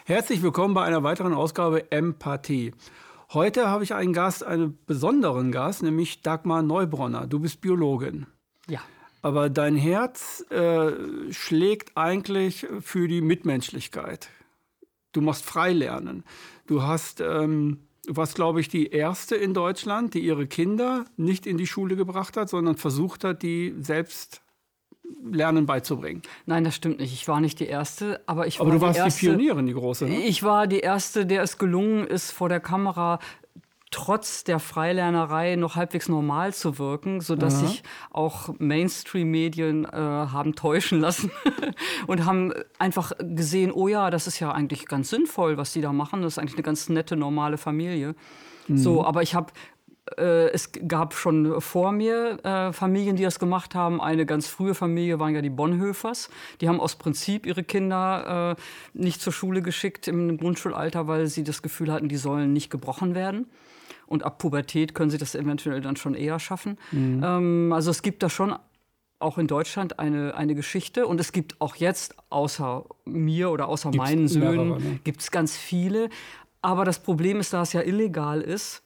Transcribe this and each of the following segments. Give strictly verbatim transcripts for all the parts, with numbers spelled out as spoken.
Herzlich willkommen bei einer weiteren Ausgabe Empathie. Heute habe ich einen Gast, einen besonderen Gast, nämlich Dagmar Neubronner. Du bist Biologin. Ja. Aber dein Herz äh, schlägt eigentlich für die Mitmenschlichkeit. Du machst Freilernen. Du hast, ähm, du warst, glaube ich, die erste in Deutschland, die ihre Kinder nicht in die Schule gebracht hat, sondern versucht hat, die selbst Lernen beizubringen. Nein, das stimmt nicht. Ich war nicht die Erste, aber ich war Aber du warst die erste, die Pionierin, die große, ne? Ich war die Erste, der es gelungen ist, vor der Kamera trotz der Freilernerei noch halbwegs normal zu wirken, sodass Aha. sich auch Mainstream-Medien äh, haben täuschen lassen und haben einfach gesehen, oh ja, das ist ja eigentlich ganz sinnvoll, was die da machen. Das ist eigentlich eine ganz nette, normale Familie. Mhm. So, aber ich habe Äh, es gab schon vor mir äh, Familien, die das gemacht haben. Eine ganz frühe Familie waren ja die Bonhoeffers. Die haben aus Prinzip ihre Kinder äh, nicht zur Schule geschickt im Grundschulalter, weil sie das Gefühl hatten, die sollen nicht gebrochen werden. Und ab Pubertät können sie das eventuell dann schon eher schaffen. Mhm. Ähm, also es gibt da schon auch in Deutschland eine, eine Geschichte. Und es gibt auch jetzt, außer mir oder außer gibt's meinen Söhnen, ne? Gibt es ganz viele. Aber das Problem ist, da es ja illegal ist,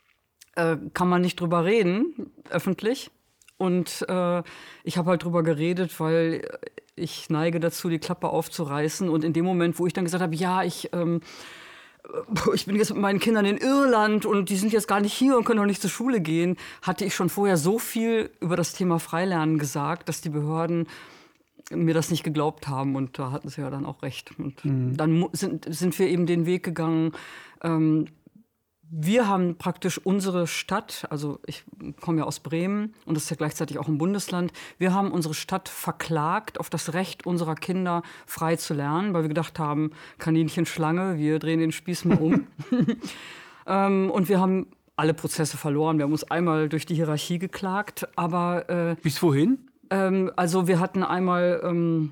kann man nicht drüber reden, öffentlich. Und äh, ich habe halt drüber geredet, weil ich neige dazu, die Klappe aufzureißen. Und in dem Moment, wo ich dann gesagt habe, ja, ich, ähm, ich bin jetzt mit meinen Kindern in Irland und die sind jetzt gar nicht hier und können auch nicht zur Schule gehen, hatte ich schon vorher so viel über das Thema Freilernen gesagt, dass die Behörden mir das nicht geglaubt haben. Und da hatten sie ja dann auch recht. Und mhm. dann sind, sind wir eben den Weg gegangen, ähm, wir haben praktisch unsere Stadt, also ich komme ja aus Bremen und das ist ja gleichzeitig auch ein Bundesland, wir haben unsere Stadt verklagt auf das Recht unserer Kinder frei zu lernen, weil wir gedacht haben, Kaninchen Schlange, wir drehen den Spieß mal um. ähm, und wir haben alle Prozesse verloren, wir haben uns einmal durch die Hierarchie geklagt, aber... Äh, Bis wohin? Ähm, also wir hatten einmal... Ähm,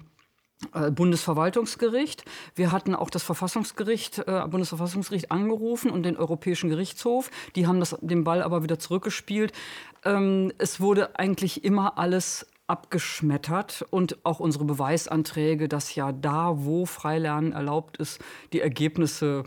Bundesverwaltungsgericht. Wir hatten auch das Verfassungsgericht, äh, Bundesverfassungsgericht angerufen und den Europäischen Gerichtshof. Die haben das, den Ball aber wieder zurückgespielt. Ähm, es wurde eigentlich immer alles abgeschmettert und auch unsere Beweisanträge, dass ja da, wo Freilernen erlaubt ist, die Ergebnisse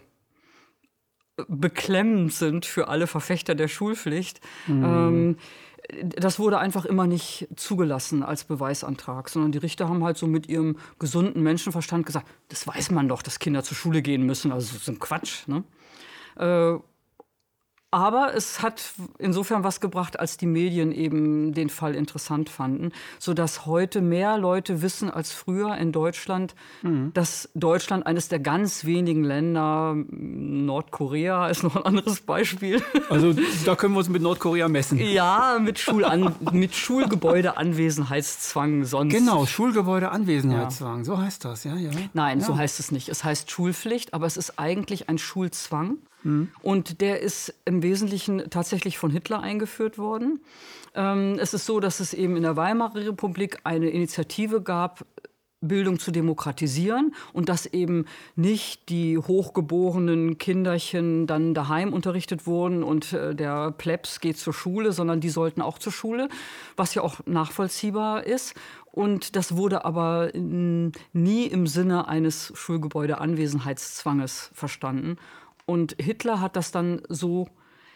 beklemmend sind für alle Verfechter der Schulpflicht. Mhm. Ähm, Das wurde einfach immer nicht zugelassen als Beweisantrag, sondern die Richter haben halt so mit ihrem gesunden Menschenverstand gesagt, das weiß man doch, dass Kinder zur Schule gehen müssen, also das ist ein Quatsch, ne? Äh, aber es hat insofern was gebracht, als die Medien eben den Fall interessant fanden, sodass heute mehr Leute wissen als früher in Deutschland, mhm. dass Deutschland eines der ganz wenigen Länder, Nordkorea ist noch ein anderes Beispiel. Also da können wir uns mit Nordkorea messen. Ja, mit, Schulan mit Schulgebäudeanwesenheitszwang sonst. Genau, Schulgebäudeanwesenheitszwang, ja. So heißt das, ja, ja. Nein, ja. so heißt es nicht. Es heißt Schulpflicht, aber es ist eigentlich ein Schulzwang. Mhm. Und der ist im Wesentlichen tatsächlich von Hitler eingeführt worden. Ähm, es ist so, dass es eben in der Weimarer Republik eine Initiative gab, Bildung zu demokratisieren und dass eben nicht die hochgeborenen Kinderchen dann daheim unterrichtet wurden und äh, der Plebs geht zur Schule, sondern die sollten auch zur Schule, was ja auch nachvollziehbar ist. Und das wurde aber n- nie im Sinne eines Schulgebäudeanwesenheitszwanges verstanden. Und Hitler hat das dann so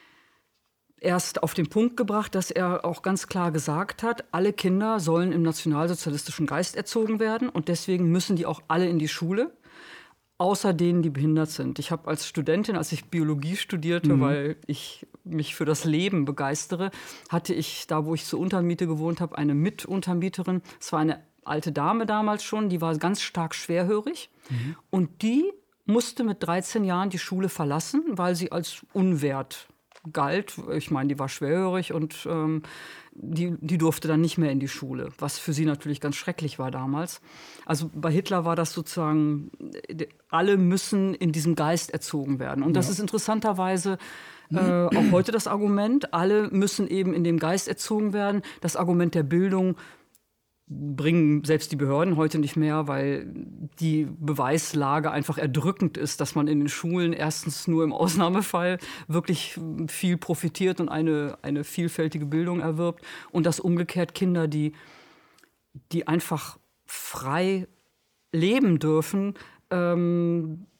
erst auf den Punkt gebracht, dass er auch ganz klar gesagt hat, alle Kinder sollen im nationalsozialistischen Geist erzogen werden und deswegen müssen die auch alle in die Schule, außer denen, die behindert sind. Ich habe als Studentin, als ich Biologie studierte, mhm. weil ich mich für das Leben begeistere, hatte ich, da wo ich zur Untermiete gewohnt habe, eine Mituntermieterin. Es war eine alte Dame damals schon, die war ganz stark schwerhörig mhm. und die musste mit dreizehn Jahren die Schule verlassen, weil sie als unwert galt. Ich meine, die war schwerhörig und ähm, die, die durfte dann nicht mehr in die Schule, was für sie natürlich ganz schrecklich war damals. Also bei Hitler war das sozusagen, alle müssen in diesem Geist erzogen werden. Und das ja. ist interessanterweise äh, auch heute das Argument, alle müssen eben in dem Geist erzogen werden. Das Argument der Bildung bringen selbst die Behörden heute nicht mehr, weil die Beweislage einfach erdrückend ist, dass man in den Schulen erstens nur im Ausnahmefall wirklich viel profitiert und eine, eine vielfältige Bildung erwirbt und dass umgekehrt Kinder, die, die einfach frei leben dürfen, ähm,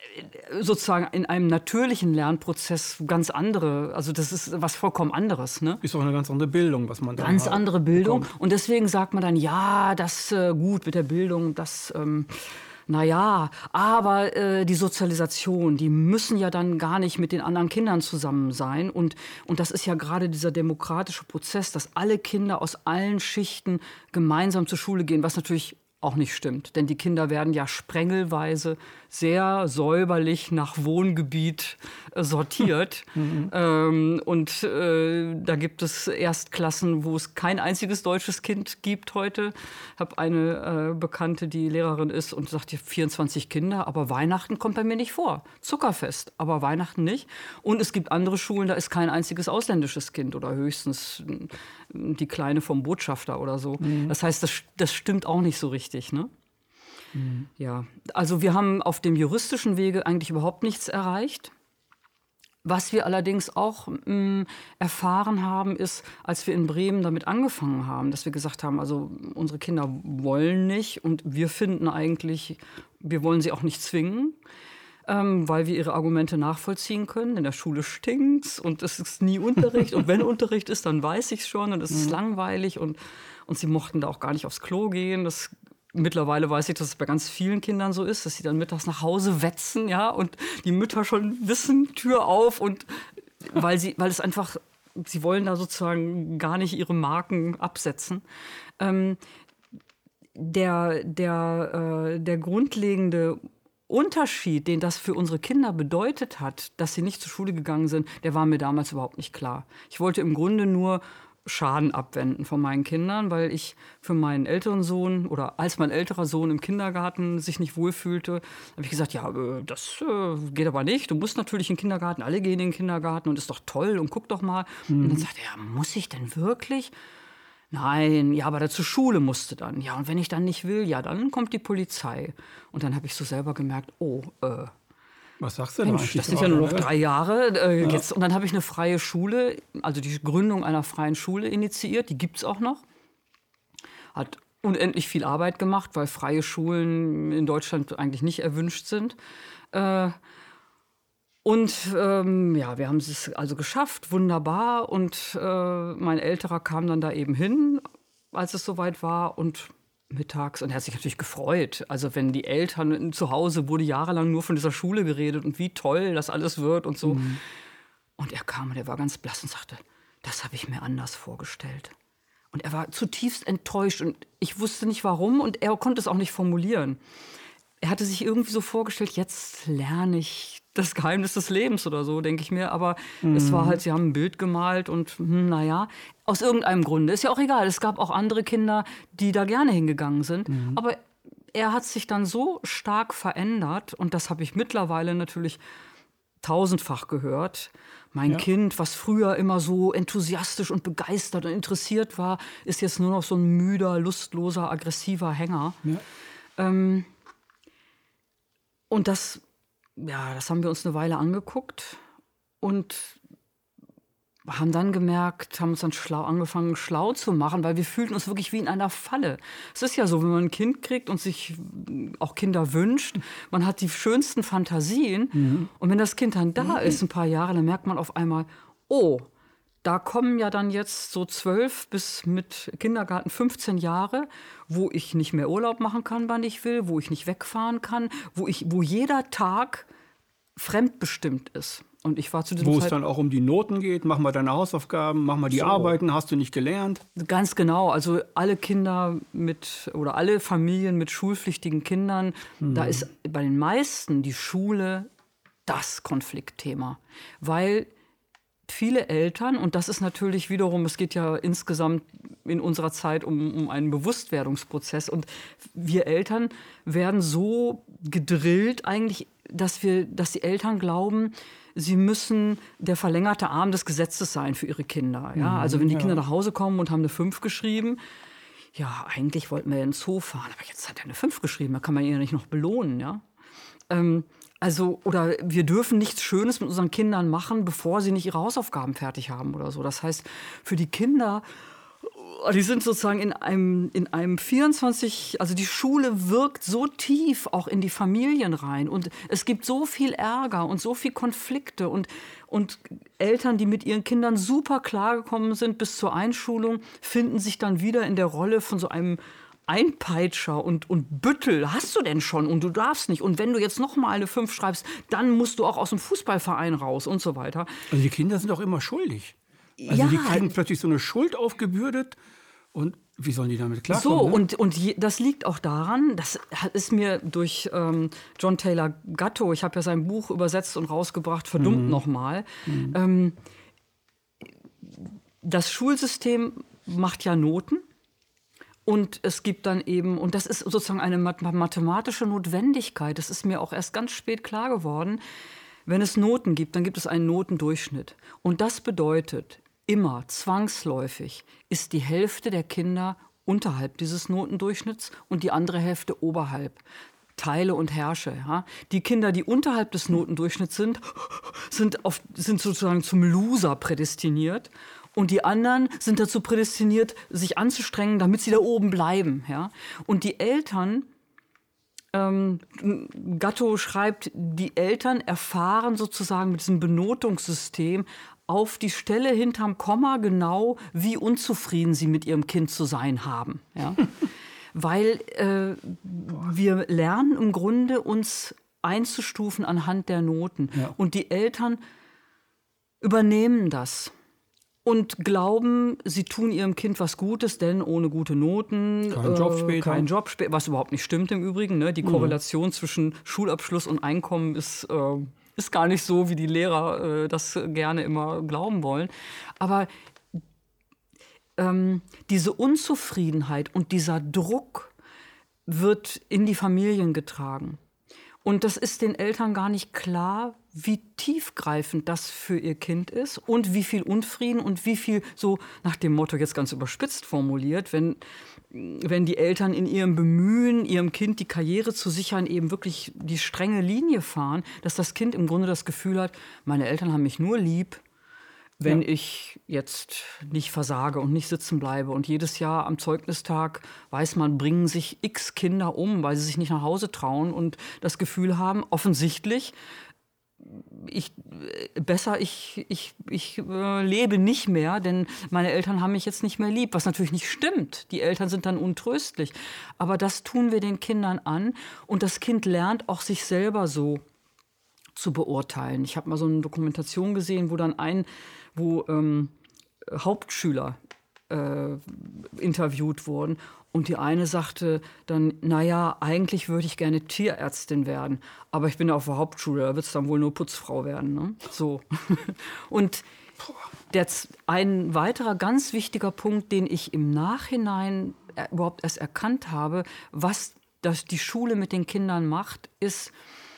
sozusagen in einem natürlichen Lernprozess ganz andere, also das ist was vollkommen anderes. Ne? Ist auch eine ganz andere Bildung, was man da Ganz hat, andere Bildung. bekommt. Und deswegen sagt man dann, ja, das äh, gut mit der Bildung, das, ähm, naja, aber äh, die Sozialisation, die müssen ja dann gar nicht mit den anderen Kindern zusammen sein. Und, und das ist ja gerade dieser demokratische Prozess, dass alle Kinder aus allen Schichten gemeinsam zur Schule gehen, was natürlich auch nicht stimmt. Denn die Kinder werden ja sprengelweise sehr säuberlich nach Wohngebiet äh, sortiert. Mhm. Ähm, und äh, da gibt es Erstklassen, wo es kein einziges deutsches Kind gibt heute. Ich habe eine äh, Bekannte, die Lehrerin ist und sagt, vierundzwanzig Kinder, aber Weihnachten kommt bei mir nicht vor. Zuckerfest, aber Weihnachten nicht. Und es gibt andere Schulen, da ist kein einziges ausländisches Kind oder höchstens die Kleine vom Botschafter oder so. Mhm. Das heißt, das, das stimmt auch nicht so richtig, ne? Mhm. Ja, also wir haben auf dem juristischen Wege eigentlich überhaupt nichts erreicht. Was wir allerdings auch mh, erfahren haben, ist, als wir in Bremen damit angefangen haben, dass wir gesagt haben, also unsere Kinder wollen nicht und wir finden eigentlich, wir wollen sie auch nicht zwingen, ähm, weil wir ihre Argumente nachvollziehen können. In der Schule stinkt's und es ist nie Unterricht und wenn Unterricht ist, dann weiß ich's schon und es ist mhm. langweilig und, und sie mochten da auch gar nicht aufs Klo gehen. Das Mittlerweile weiß ich, dass es bei ganz vielen Kindern so ist, dass sie dann mittags nach Hause wetzen, ja, und die Mütter schon wissen, Tür auf und weil sie, weil es einfach, sie wollen da sozusagen gar nicht ihre Marken absetzen. Ähm, der, der, äh, der grundlegende Unterschied, den das für unsere Kinder bedeutet hat, dass sie nicht zur Schule gegangen sind, der war mir damals überhaupt nicht klar. Ich wollte im Grunde nur Schaden abwenden von meinen Kindern, weil ich für meinen älteren Sohn oder als mein älterer Sohn im Kindergarten sich nicht wohlfühlte, habe ich gesagt, ja, das äh, geht aber nicht. Du musst natürlich in den Kindergarten, alle gehen in den Kindergarten und ist doch toll und guck doch mal. Mhm. Und dann sagt er, ja, muss ich denn wirklich? Nein, ja, aber der zur Schule musste dann. Ja, und wenn ich dann nicht will, ja, dann kommt die Polizei. Und dann habe ich so selber gemerkt, oh, äh, was sagst du denn eigentlich? Das sind ja nur noch drei Jahre. Äh, ja. jetzt, und dann habe ich eine freie Schule, also die Gründung einer freien Schule initiiert. Die gibt es auch noch. Hat unendlich viel Arbeit gemacht, weil freie Schulen in Deutschland eigentlich nicht erwünscht sind. Äh, und ähm, ja, wir haben es also geschafft, wunderbar. Und äh, mein Älterer kam dann da eben hin, als es soweit war und mittags und er hat sich natürlich gefreut. Also wenn die Eltern zu Hause wurde jahrelang nur von dieser Schule geredet und wie toll das alles wird und so. Mhm. Und er kam und er war ganz blass und sagte, das habe ich mir anders vorgestellt. Und er war zutiefst enttäuscht und ich wusste nicht warum und er konnte es auch nicht formulieren. Er hatte sich irgendwie so vorgestellt, jetzt lerne ich das Geheimnis des Lebens oder so, denke ich mir. Aber mhm. es war halt, sie haben ein Bild gemalt und hm, naja, aus irgendeinem Grunde. Ist ja auch egal. Es gab auch andere Kinder, die da gerne hingegangen sind. Mhm. Aber er hat sich dann so stark verändert und das habe ich mittlerweile natürlich tausendfach gehört. Mein ja. Kind, was früher immer so enthusiastisch und begeistert und interessiert war, ist jetzt nur noch so ein müder, lustloser, aggressiver Hänger. Ja. Ähm, und das, ja, das haben wir uns eine Weile angeguckt und haben dann gemerkt, haben uns dann schlau, angefangen, schlau zu machen, weil wir fühlten uns wirklich wie in einer Falle. Es ist ja so, wenn man ein Kind kriegt und sich auch Kinder wünscht, man hat die schönsten Fantasien. Mhm. Und wenn das Kind dann da ist, ein paar Jahre, dann merkt man auf einmal, oh, da kommen ja dann jetzt so zwölf bis mit Kindergarten fünfzehn Jahre, wo ich nicht mehr Urlaub machen kann, wann ich will, wo ich nicht wegfahren kann, wo, ich, wo jeder Tag fremdbestimmt ist. Und ich war zu diesem Wo es dann auch um die Noten geht, mach mal deine Hausaufgaben, mach mal die so. Arbeiten, hast du nicht gelernt? Ganz genau, also alle Kinder mit oder alle Familien mit schulpflichtigen Kindern, mhm. da ist bei den meisten die Schule das Konfliktthema, weil viele Eltern, und das ist natürlich wiederum, es geht ja insgesamt in unserer Zeit um, um einen Bewusstwerdungsprozess und wir Eltern werden so gedrillt eigentlich, dass wir, dass die Eltern glauben, sie müssen der verlängerte Arm des Gesetzes sein für ihre Kinder. Ja? Also wenn die ja. Kinder nach Hause kommen und haben eine fünf geschrieben, ja, eigentlich wollten wir in den Zoo fahren, aber jetzt hat er eine fünf geschrieben, da kann man ihn ja nicht noch belohnen. Ja? Ähm, also, oder wir dürfen nichts Schönes mit unseren Kindern machen, bevor sie nicht ihre Hausaufgaben fertig haben oder so. Das heißt, für die Kinder Die sind sozusagen in einem, in einem vierundzwanzig, also die Schule wirkt so tief auch in die Familien rein. Und es gibt so viel Ärger und so viel Konflikte und, und Eltern, die mit ihren Kindern super klargekommen sind bis zur Einschulung, finden sich dann wieder in der Rolle von so einem Einpeitscher und, und Büttel. Hast du denn schon und du darfst nicht. Und wenn du jetzt noch mal eine fünf schreibst, dann musst du auch aus dem Fußballverein raus und so weiter. Also die Kinder sind auch immer schuldig. Also ja, die kriegen plötzlich so eine Schuld aufgebürdet und wie sollen die damit klarkommen? So, ne? und, und je, das liegt auch daran, das ist mir durch ähm, John Taylor Gatto, ich habe ja sein Buch übersetzt und rausgebracht, verdummt mhm. nochmal. Mhm. Ähm, das Schulsystem macht ja Noten. Und es gibt dann eben, und das ist sozusagen eine mathematische Notwendigkeit, das ist mir auch erst ganz spät klar geworden, wenn es Noten gibt, dann gibt es einen Notendurchschnitt. Und das bedeutet, immer zwangsläufig ist die Hälfte der Kinder unterhalb dieses Notendurchschnitts und die andere Hälfte oberhalb. Teile und herrsche. Ja? Die Kinder, die unterhalb des Notendurchschnitts sind, sind, auf, sind sozusagen zum Loser prädestiniert. Und die anderen sind dazu prädestiniert, sich anzustrengen, damit sie da oben bleiben. Ja? Und die Eltern, ähm, Gatto schreibt, die Eltern erfahren sozusagen mit diesem Benotungssystem auf die Stelle hinterm Komma genau, wie unzufrieden sie mit ihrem Kind zu sein haben. Ja? Weil äh, wir lernen im Grunde, uns einzustufen anhand der Noten. Ja. Und die Eltern übernehmen das und glauben, sie tun ihrem Kind was Gutes, denn ohne gute Noten kein Job äh, später. Kein Job später, was überhaupt nicht stimmt im Übrigen. Ne? Die mhm. Korrelation zwischen Schulabschluss und Einkommen ist, äh, ist gar nicht so, wie die Lehrer äh, das gerne immer glauben wollen. Aber ähm, diese Unzufriedenheit und dieser Druck wird in die Familien getragen. Und das ist den Eltern gar nicht klar, wie tiefgreifend das für ihr Kind ist und wie viel Unfrieden und wie viel, so nach dem Motto jetzt ganz überspitzt formuliert, wenn, wenn die Eltern in ihrem Bemühen, ihrem Kind die Karriere zu sichern, eben wirklich die strenge Linie fahren, dass das Kind im Grunde das Gefühl hat, meine Eltern haben mich nur lieb, wenn ja. ich jetzt nicht versage und nicht sitzen bleibe. Und jedes Jahr am Zeugnistag, weiß man, bringen sich x Kinder um, weil sie sich nicht nach Hause trauen und das Gefühl haben, offensichtlich, ich, besser, ich, ich, ich äh, lebe nicht mehr, denn meine Eltern haben mich jetzt nicht mehr lieb, was natürlich nicht stimmt. Die Eltern sind dann untröstlich. Aber das tun wir den Kindern an und das Kind lernt auch sich selber so zu beurteilen. Ich habe mal so eine Dokumentation gesehen, wo dann ein, wo ähm, Hauptschüler äh, interviewt wurden. Und die eine sagte dann, naja, eigentlich würde ich gerne Tierärztin werden, aber ich bin ja auf der Hauptschule, da wird es dann wohl nur Putzfrau werden. Ne? So. Und der, ein weiterer ganz wichtiger Punkt, den ich im Nachhinein überhaupt erst erkannt habe, was das die Schule mit den Kindern macht, ist,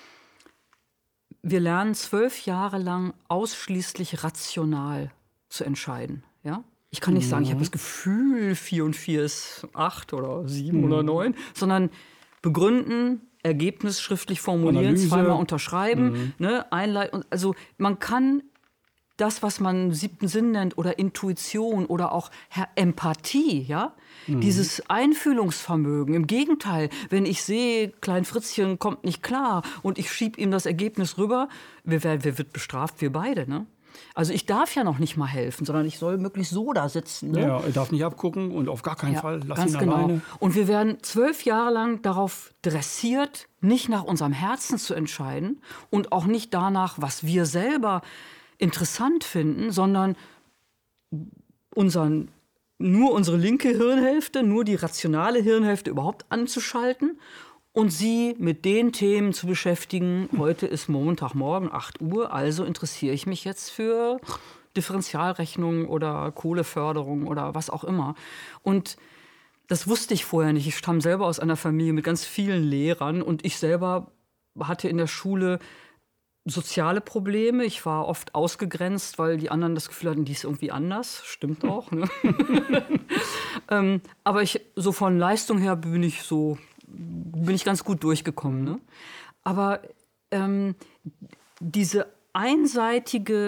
wir lernen zwölf Jahre lang ausschließlich rational zu entscheiden, ja? Ich kann nicht sagen, ich habe das Gefühl, vier und vier ist acht oder sieben mhm. oder neun, sondern begründen, Ergebnis schriftlich formulieren, Analyse. Zweimal unterschreiben, mhm. ne, einleiten. Also man kann das, was man siebten Sinn nennt oder Intuition oder auch Empathie, ja, mhm. dieses Einfühlungsvermögen. Im Gegenteil, wenn ich sehe, Klein Fritzchen kommt nicht klar und ich schiebe ihm das Ergebnis rüber, wer, wer, wer wird bestraft? Wir beide, ne? Also ich darf ja noch nicht mal helfen, sondern ich soll möglichst so da sitzen. Ne? Ja, er darf nicht abgucken und auf gar keinen ja, Fall, lass ganz ihn genau. alleine. Und wir werden zwölf Jahre lang darauf dressiert, nicht nach unserem Herzen zu entscheiden und auch nicht danach, was wir selber interessant finden, sondern unseren, nur unsere linke Hirnhälfte, nur die rationale Hirnhälfte überhaupt anzuschalten und sie mit den Themen zu beschäftigen. Heute ist Montagmorgen, acht Uhr, also interessiere ich mich jetzt für Differentialrechnung oder Kohleförderung oder was auch immer. Und das wusste ich vorher nicht. Ich stamme selber aus einer Familie mit ganz vielen Lehrern und ich selber hatte in der Schule soziale Probleme. Ich war oft ausgegrenzt, weil die anderen das Gefühl hatten, die ist irgendwie anders. Stimmt auch. Ne? ähm, aber ich, so von Leistung her bin ich so bin ich ganz gut durchgekommen. Ne? Aber ähm, diese einseitige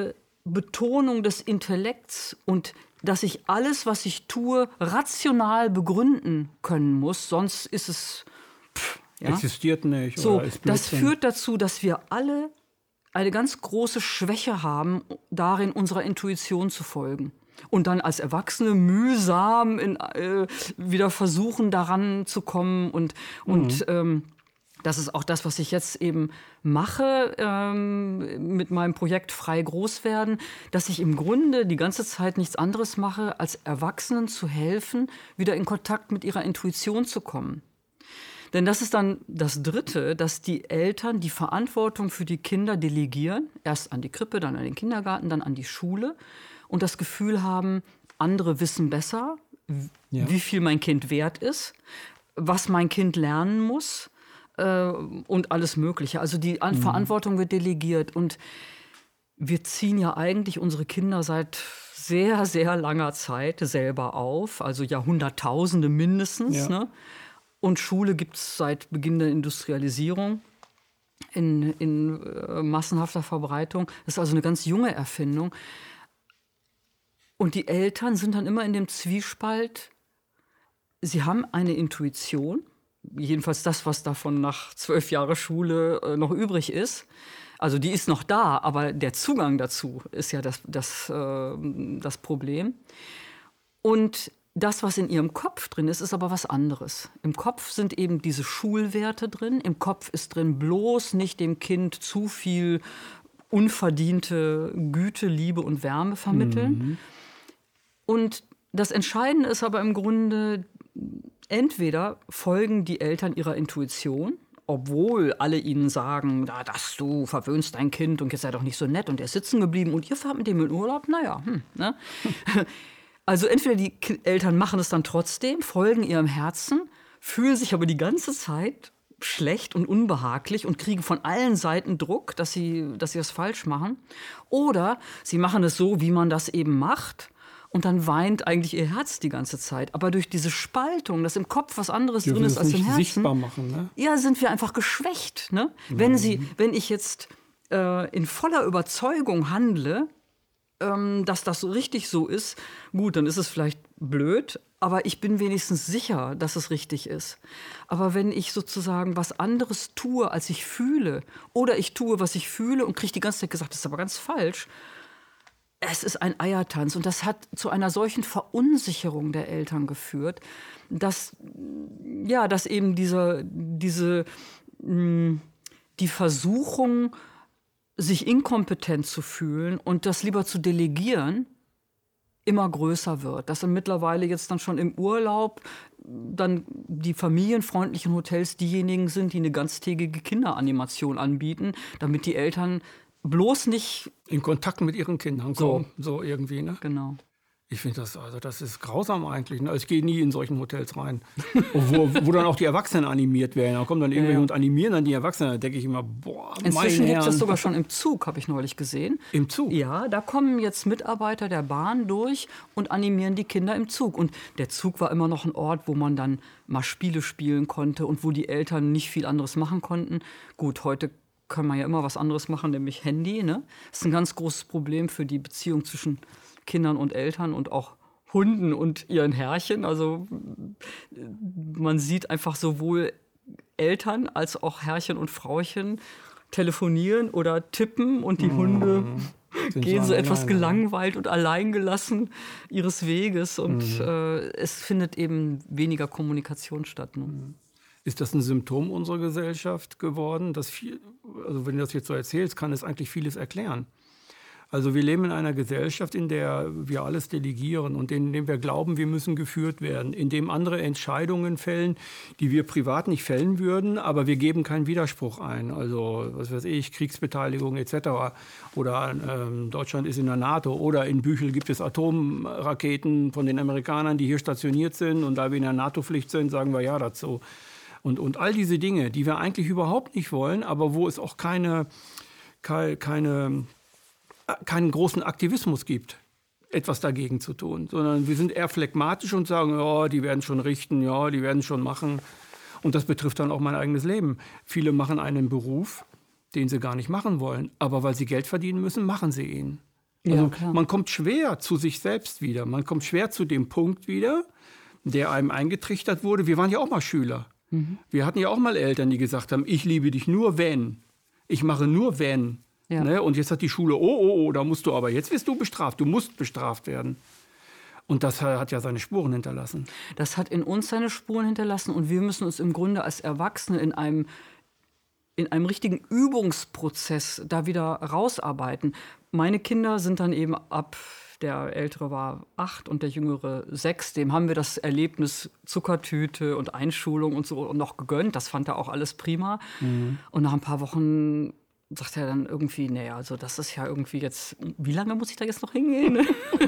Betonung des Intellekts und dass ich alles, was ich tue, rational begründen können muss, sonst ist es pff, ja? Existiert nicht. So, oder ist das Blödsinn. führt dazu, dass wir alle eine ganz große Schwäche haben, darin unserer Intuition zu folgen. Und dann als Erwachsene mühsam in, äh, wieder versuchen, daran zu kommen. Und, mhm. und ähm, das ist auch das, was ich jetzt eben mache ähm, mit meinem Projekt Frei groß werden, dass ich im Grunde die ganze Zeit nichts anderes mache, als Erwachsenen zu helfen, wieder in Kontakt mit ihrer Intuition zu kommen. Denn das ist dann das Dritte, dass die Eltern die Verantwortung für die Kinder delegieren, erst an die Krippe, dann an den Kindergarten, dann an die Schule und das Gefühl haben, andere wissen besser, ja. wie viel mein Kind wert ist, was mein Kind lernen muss äh, und alles Mögliche. Also die mhm. Verantwortung wird delegiert und wir ziehen ja eigentlich unsere Kinder seit sehr, sehr langer Zeit selber auf, also Jahrhunderttausende mindestens, ja. ne? Und Schule gibt es seit Beginn der Industrialisierung in, in äh, massenhafter Verbreitung. Das ist also eine ganz junge Erfindung. Und die Eltern sind dann immer in dem Zwiespalt. Sie haben eine Intuition, jedenfalls das, was davon nach zwölf Jahren Schule äh, noch übrig ist. Also die ist noch da, aber der Zugang dazu ist ja das, das, äh, das Problem. Und das, was in ihrem Kopf drin ist, ist aber was anderes. Im Kopf sind eben diese Schulwerte drin. Im Kopf ist drin bloß nicht dem Kind zu viel unverdiente Güte, Liebe und Wärme vermitteln. Mhm. Und das Entscheidende ist aber im Grunde, entweder folgen die Eltern ihrer Intuition, obwohl alle ihnen sagen, da, das, du verwöhnst dein Kind und jetzt sei doch nicht so nett und er ist sitzen geblieben und ihr fahrt mit dem in Urlaub, naja, hm, ne? Also entweder die Eltern machen es dann trotzdem, folgen ihrem Herzen, fühlen sich aber die ganze Zeit schlecht und unbehaglich und kriegen von allen Seiten Druck, dass sie, dass sie das falsch machen. Oder sie machen es so, wie man das eben macht. Und dann weint eigentlich ihr Herz die ganze Zeit. Aber durch diese Spaltung, dass im Kopf was anderes drin ist als im Herzen, sichtbar machen, ne? Ja, sind wir einfach geschwächt. Ne? Mhm. Wenn, sie, wenn ich jetzt äh, in voller Überzeugung handle, dass das richtig so ist, gut, dann ist es vielleicht blöd, aber ich bin wenigstens sicher, dass es richtig ist. Aber wenn ich sozusagen was anderes tue, als ich fühle, oder ich tue, was ich fühle und kriege die ganze Zeit gesagt, das ist aber ganz falsch, es ist ein Eiertanz. Und das hat zu einer solchen Verunsicherung der Eltern geführt, dass, ja, dass eben diese, diese, mh, die Versuchung, sich inkompetent zu fühlen und das lieber zu delegieren, immer größer wird. Dass dann mittlerweile jetzt dann schon im Urlaub dann die familienfreundlichen Hotels diejenigen sind, die eine ganztägige Kinderanimation anbieten, damit die Eltern bloß nicht in Kontakt mit ihren Kindern kommen. So, so irgendwie, ne? Genau. Ich finde das, also das ist grausam eigentlich. Ne? Ich gehe nie in solchen Hotels rein, wo, wo dann auch die Erwachsenen animiert werden. Da kommen dann irgendwelche ja, ja. und animieren dann die Erwachsenen. Da denke ich immer, boah, inzwischen gibt es das sogar schon im Zug, habe ich neulich gesehen. Im Zug? Ja, da kommen jetzt Mitarbeiter der Bahn durch und animieren die Kinder im Zug. Und der Zug war immer noch ein Ort, wo man dann mal Spiele spielen konnte und wo die Eltern nicht viel anderes machen konnten. Gut, heute kann man ja immer was anderes machen, nämlich Handy. Ne? Das ist ein ganz großes Problem für die Beziehung zwischen Kindern und Eltern und auch Hunden und ihren Herrchen. Also man sieht einfach sowohl Eltern als auch Herrchen und Frauchen telefonieren oder tippen und die mmh. Hunde Sind gehen so etwas alleine. gelangweilt und alleingelassen ihres Weges und mmh. äh, es findet eben weniger Kommunikation statt. Ne? Ist das ein Symptom unserer Gesellschaft geworden? Dass viel, also wenn du das jetzt so erzählst, kann es eigentlich vieles erklären. Also wir leben in einer Gesellschaft, in der wir alles delegieren und in der wir glauben, wir müssen geführt werden, in dem andere Entscheidungen fällen, die wir privat nicht fällen würden, aber wir geben keinen Widerspruch ein. Also was weiß ich, Kriegsbeteiligung et cetera. Oder ähm, Deutschland ist in der NATO oder in Büchel gibt es Atomraketen von den Amerikanern, die hier stationiert sind und da wir in der NATO-Pflicht sind, sagen wir ja dazu. Und, und all diese Dinge, die wir eigentlich überhaupt nicht wollen, aber wo es auch keine, keine, keine keinen großen Aktivismus gibt, etwas dagegen zu tun, sondern wir sind eher phlegmatisch und sagen, ja, die werden schon richten, ja, die werden schon machen. Und das betrifft dann auch mein eigenes Leben. Viele machen einen Beruf, den sie gar nicht machen wollen, aber weil sie Geld verdienen müssen, machen sie ihn. Also klar. man kommt schwer zu sich selbst wieder. Man kommt schwer zu dem Punkt wieder, der einem eingetrichtert wurde. Wir waren ja auch mal Schüler. Mhm. Wir hatten ja auch mal Eltern, die gesagt haben, ich liebe dich nur wenn. Ich mache nur wenn. Ja. Ne? Und jetzt hat die Schule, oh, oh, oh, da musst du aber, jetzt wirst du bestraft. Du musst bestraft werden. Und das hat ja seine Spuren hinterlassen. Das hat in uns seine Spuren hinterlassen. Und wir müssen uns im Grunde als Erwachsene in einem, in einem richtigen Übungsprozess da wieder rausarbeiten. Meine Kinder sind dann eben ab, der Ältere war acht und der Jüngere sechs. Dem haben wir das Erlebnis Zuckertüte und Einschulung und so noch gegönnt. Das fand er auch alles prima. Mhm. Und nach ein paar Wochen sagt er dann irgendwie, naja, also das ist ja irgendwie jetzt, wie lange muss ich da jetzt noch hingehen?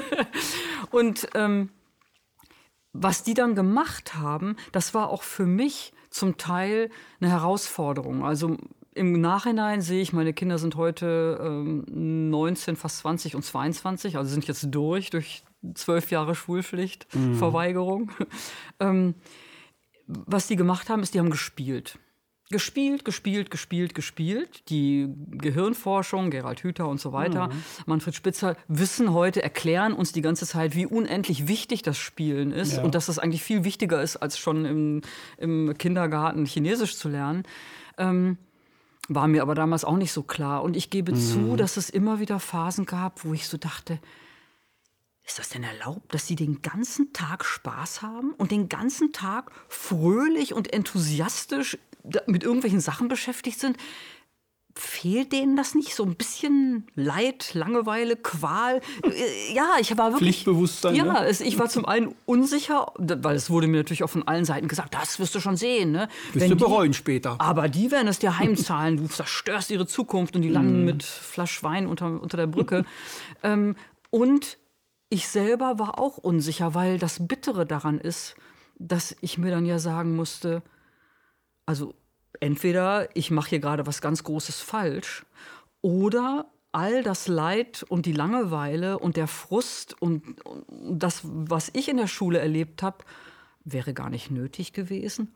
Und ähm, was die dann gemacht haben, das war auch für mich zum Teil eine Herausforderung. Also im Nachhinein sehe ich, meine Kinder sind heute ähm, neunzehn, fast zwanzig und zweiundzwanzig, also sind jetzt durch, durch zwölf Jahre Schulpflicht, mhm. Verweigerung. ähm, was die gemacht haben, ist, die haben gespielt. Gespielt, gespielt, gespielt, gespielt. Die Gehirnforschung, Gerald Hüther und so weiter, mhm. Manfred Spitzer, wissen heute, erklären uns die ganze Zeit, wie unendlich wichtig das Spielen ist. Ja. Und dass das eigentlich viel wichtiger ist, als schon im, im Kindergarten Chinesisch zu lernen. Ähm, war mir aber damals auch nicht so klar. Und ich gebe mhm. zu, dass es immer wieder Phasen gab, wo ich so dachte, ist das denn erlaubt, dass sie den ganzen Tag Spaß haben und den ganzen Tag fröhlich und enthusiastisch mit irgendwelchen Sachen beschäftigt sind? Fehlt denen das nicht? So ein bisschen Leid, Langeweile, Qual? Ja, ich war wirklich... Pflichtbewusstsein, Ja, ne? es, ich war zum einen unsicher, weil es wurde mir natürlich auch von allen Seiten gesagt, das wirst du schon sehen. Ne? Wirst Wenn du die, bereuen später. Aber die werden es dir heimzahlen. Du zerstörst ihre Zukunft und die landen mm. mit Flasch Wein unter, unter der Brücke. ähm, und ich selber war auch unsicher, weil das Bittere daran ist, dass ich mir dann ja sagen musste, also entweder ich mache hier gerade was ganz Großes falsch oder all das Leid und die Langeweile und der Frust und, und das, was ich in der Schule erlebt habe, wäre gar nicht nötig gewesen.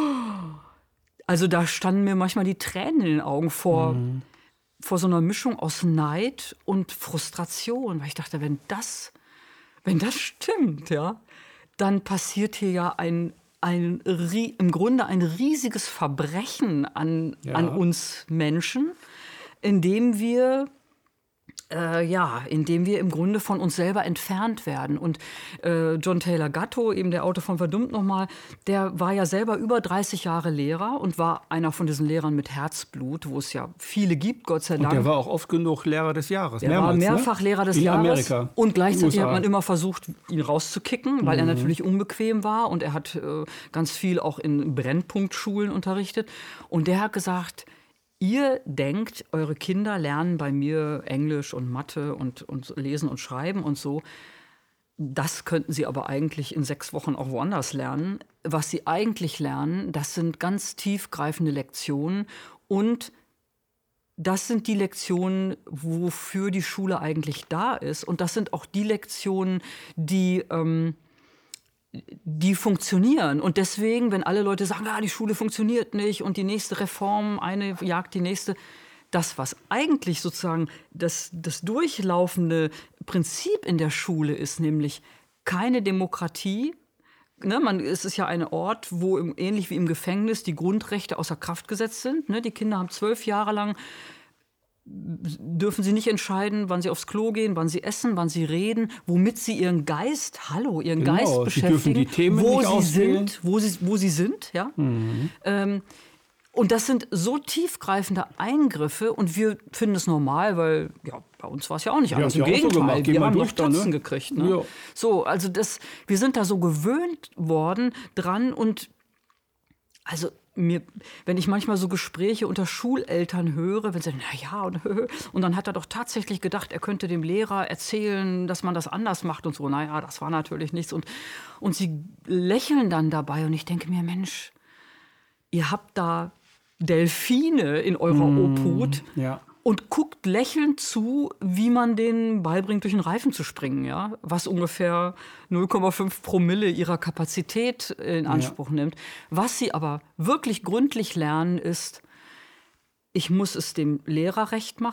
Also da standen mir manchmal die Tränen in den Augen vor, mhm. vor so einer Mischung aus Neid und Frustration, weil ich dachte, wenn das, wenn das stimmt, ja, dann passiert hier ja ein Ein, im Grunde ein riesiges Verbrechen an, ja. an uns Menschen, indem wir, äh, ja, indem wir im Grunde von uns selber entfernt werden. Und äh, John Taylor Gatto, eben der Autor von Verdummt nochmal, der war ja selber über dreißig Jahre Lehrer und war einer von diesen Lehrern mit Herzblut, wo es ja viele gibt, Gott sei Dank. Und der war auch oft genug Lehrer des Jahres. Der mehrmals, war mehrfach ne? Lehrer des in Jahres. Amerika. Und gleichzeitig hat man immer versucht, ihn rauszukicken, weil mhm. er natürlich unbequem war. Und er hat äh, ganz viel auch in Brennpunktschulen unterrichtet. Und der hat gesagt, ihr denkt, eure Kinder lernen bei mir Englisch und Mathe und, und Lesen und Schreiben und so. Das könnten sie aber eigentlich in sechs Wochen auch woanders lernen. Was sie eigentlich lernen, das sind ganz tiefgreifende Lektionen. Und das sind die Lektionen, wofür die Schule eigentlich da ist. Und das sind auch die Lektionen, die... Ähm, die funktionieren. Und deswegen, wenn alle Leute sagen, ah, die Schule funktioniert nicht und die nächste Reform, eine jagt die nächste, das, was eigentlich sozusagen das, das durchlaufende Prinzip in der Schule ist, nämlich keine Demokratie. Ne, man, es ist ja ein Ort, wo im, ähnlich wie im Gefängnis die Grundrechte außer Kraft gesetzt sind. Ne, die Kinder haben zwölf Jahre lang dürfen sie nicht entscheiden, wann sie aufs Klo gehen, wann sie essen, wann sie reden, womit sie ihren Geist, hallo, ihren genau, Geist beschäftigen, sie dürfen die Themen wo nicht sie auswählen. sind, wo sie, wo sie sind, ja. Mhm. Ähm, und das sind so tiefgreifende Eingriffe und wir finden es normal, weil ja, bei uns war es ja auch nicht anders. Im Gegenteil, so wir haben noch Tatzen ne? gekriegt. Ne? Ja. So, also das, wir sind da so gewöhnt worden dran und also mir, wenn ich manchmal so Gespräche unter Schuleltern höre, wenn sie sagen, na ja, und, und dann hat er doch tatsächlich gedacht, er könnte dem Lehrer erzählen, dass man das anders macht und so. Naja, das war natürlich nichts. Und, und sie lächeln dann dabei und ich denke mir, Mensch, ihr habt da Delfine in eurer mm, Obhut ja. und guckt lächelnd zu, wie man denen beibringt, durch den Reifen zu springen, ja? Was ungefähr null Komma fünf Promille ihrer Kapazität in Anspruch ja. nimmt. Was sie aber wirklich gründlich lernen, ist, ich muss es dem Lehrer recht machen.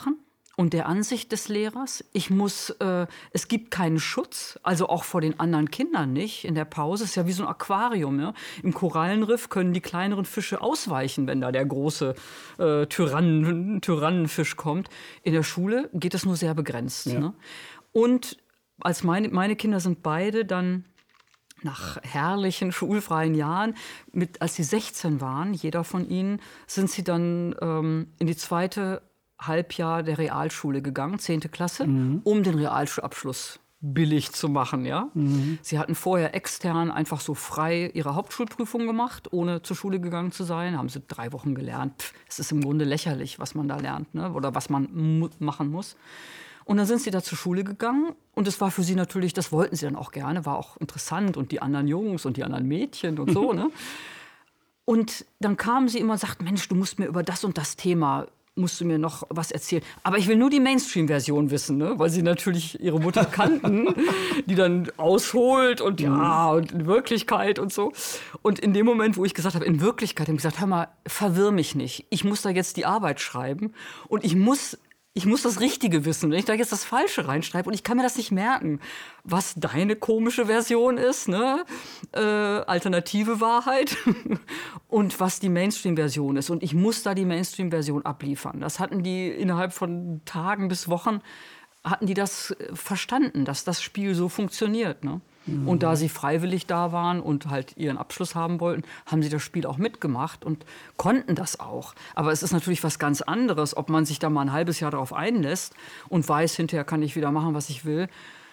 und der Ansicht des Lehrers. Ich muss, äh, es gibt keinen Schutz, also auch vor den anderen Kindern nicht. In der Pause ist ja wie so ein Aquarium. Ja? Im Korallenriff können die kleineren Fische ausweichen, wenn da der große äh, Tyrannen, Tyrannenfisch kommt. In der Schule geht es nur sehr begrenzt. Ja. Ne? Und als meine, meine Kinder sind beide dann nach herrlichen schulfreien Jahren, mit, als sie sechzehn waren, jeder von ihnen, sind sie dann ähm, in die zweite Halbjahr der Realschule gegangen, zehnte Klasse, mhm. um den Realschulabschluss billig zu machen. Ja? Mhm. Sie hatten vorher extern einfach so frei ihre Hauptschulprüfung gemacht, ohne zur Schule gegangen zu sein. Haben sie drei Wochen gelernt. Pff, es ist im Grunde lächerlich, was man da lernt, ne? Oder was man mu- machen muss. Und dann sind sie da zur Schule gegangen und es war für sie natürlich, das wollten sie dann auch gerne, war auch interessant und die anderen Jungs und die anderen Mädchen und so. Ne? Und dann kamen sie immer und sagten, Mensch, du musst mir über das und das Thema, musst du mir noch was erzählen. Aber ich will nur die Mainstream-Version wissen, ne? Weil sie natürlich ihre Mutter kannten, die dann ausholt und ja, und in Wirklichkeit und so. Und in dem Moment, wo ich gesagt habe, in Wirklichkeit, habe ich gesagt, hör mal, verwirr mich nicht. Ich muss da jetzt die Arbeit schreiben und ich muss Ich muss das Richtige wissen. Wenn ich da jetzt das Falsche reinschreibe und ich kann mir das nicht merken, was deine komische Version ist, ne? äh, alternative Wahrheit und was die Mainstream-Version ist. Und ich muss da die Mainstream-Version abliefern. Das hatten die innerhalb von Tagen bis Wochen, hatten die das verstanden, dass das Spiel so funktioniert. Ne? Mhm. Und da sie freiwillig da waren und halt ihren Abschluss haben wollten, haben sie das Spiel auch mitgemacht und konnten das auch. Aber es ist natürlich was ganz anderes, ob man sich da mal ein halbes Jahr darauf einlässt und weiß, hinterher kann ich wieder machen, was ich will.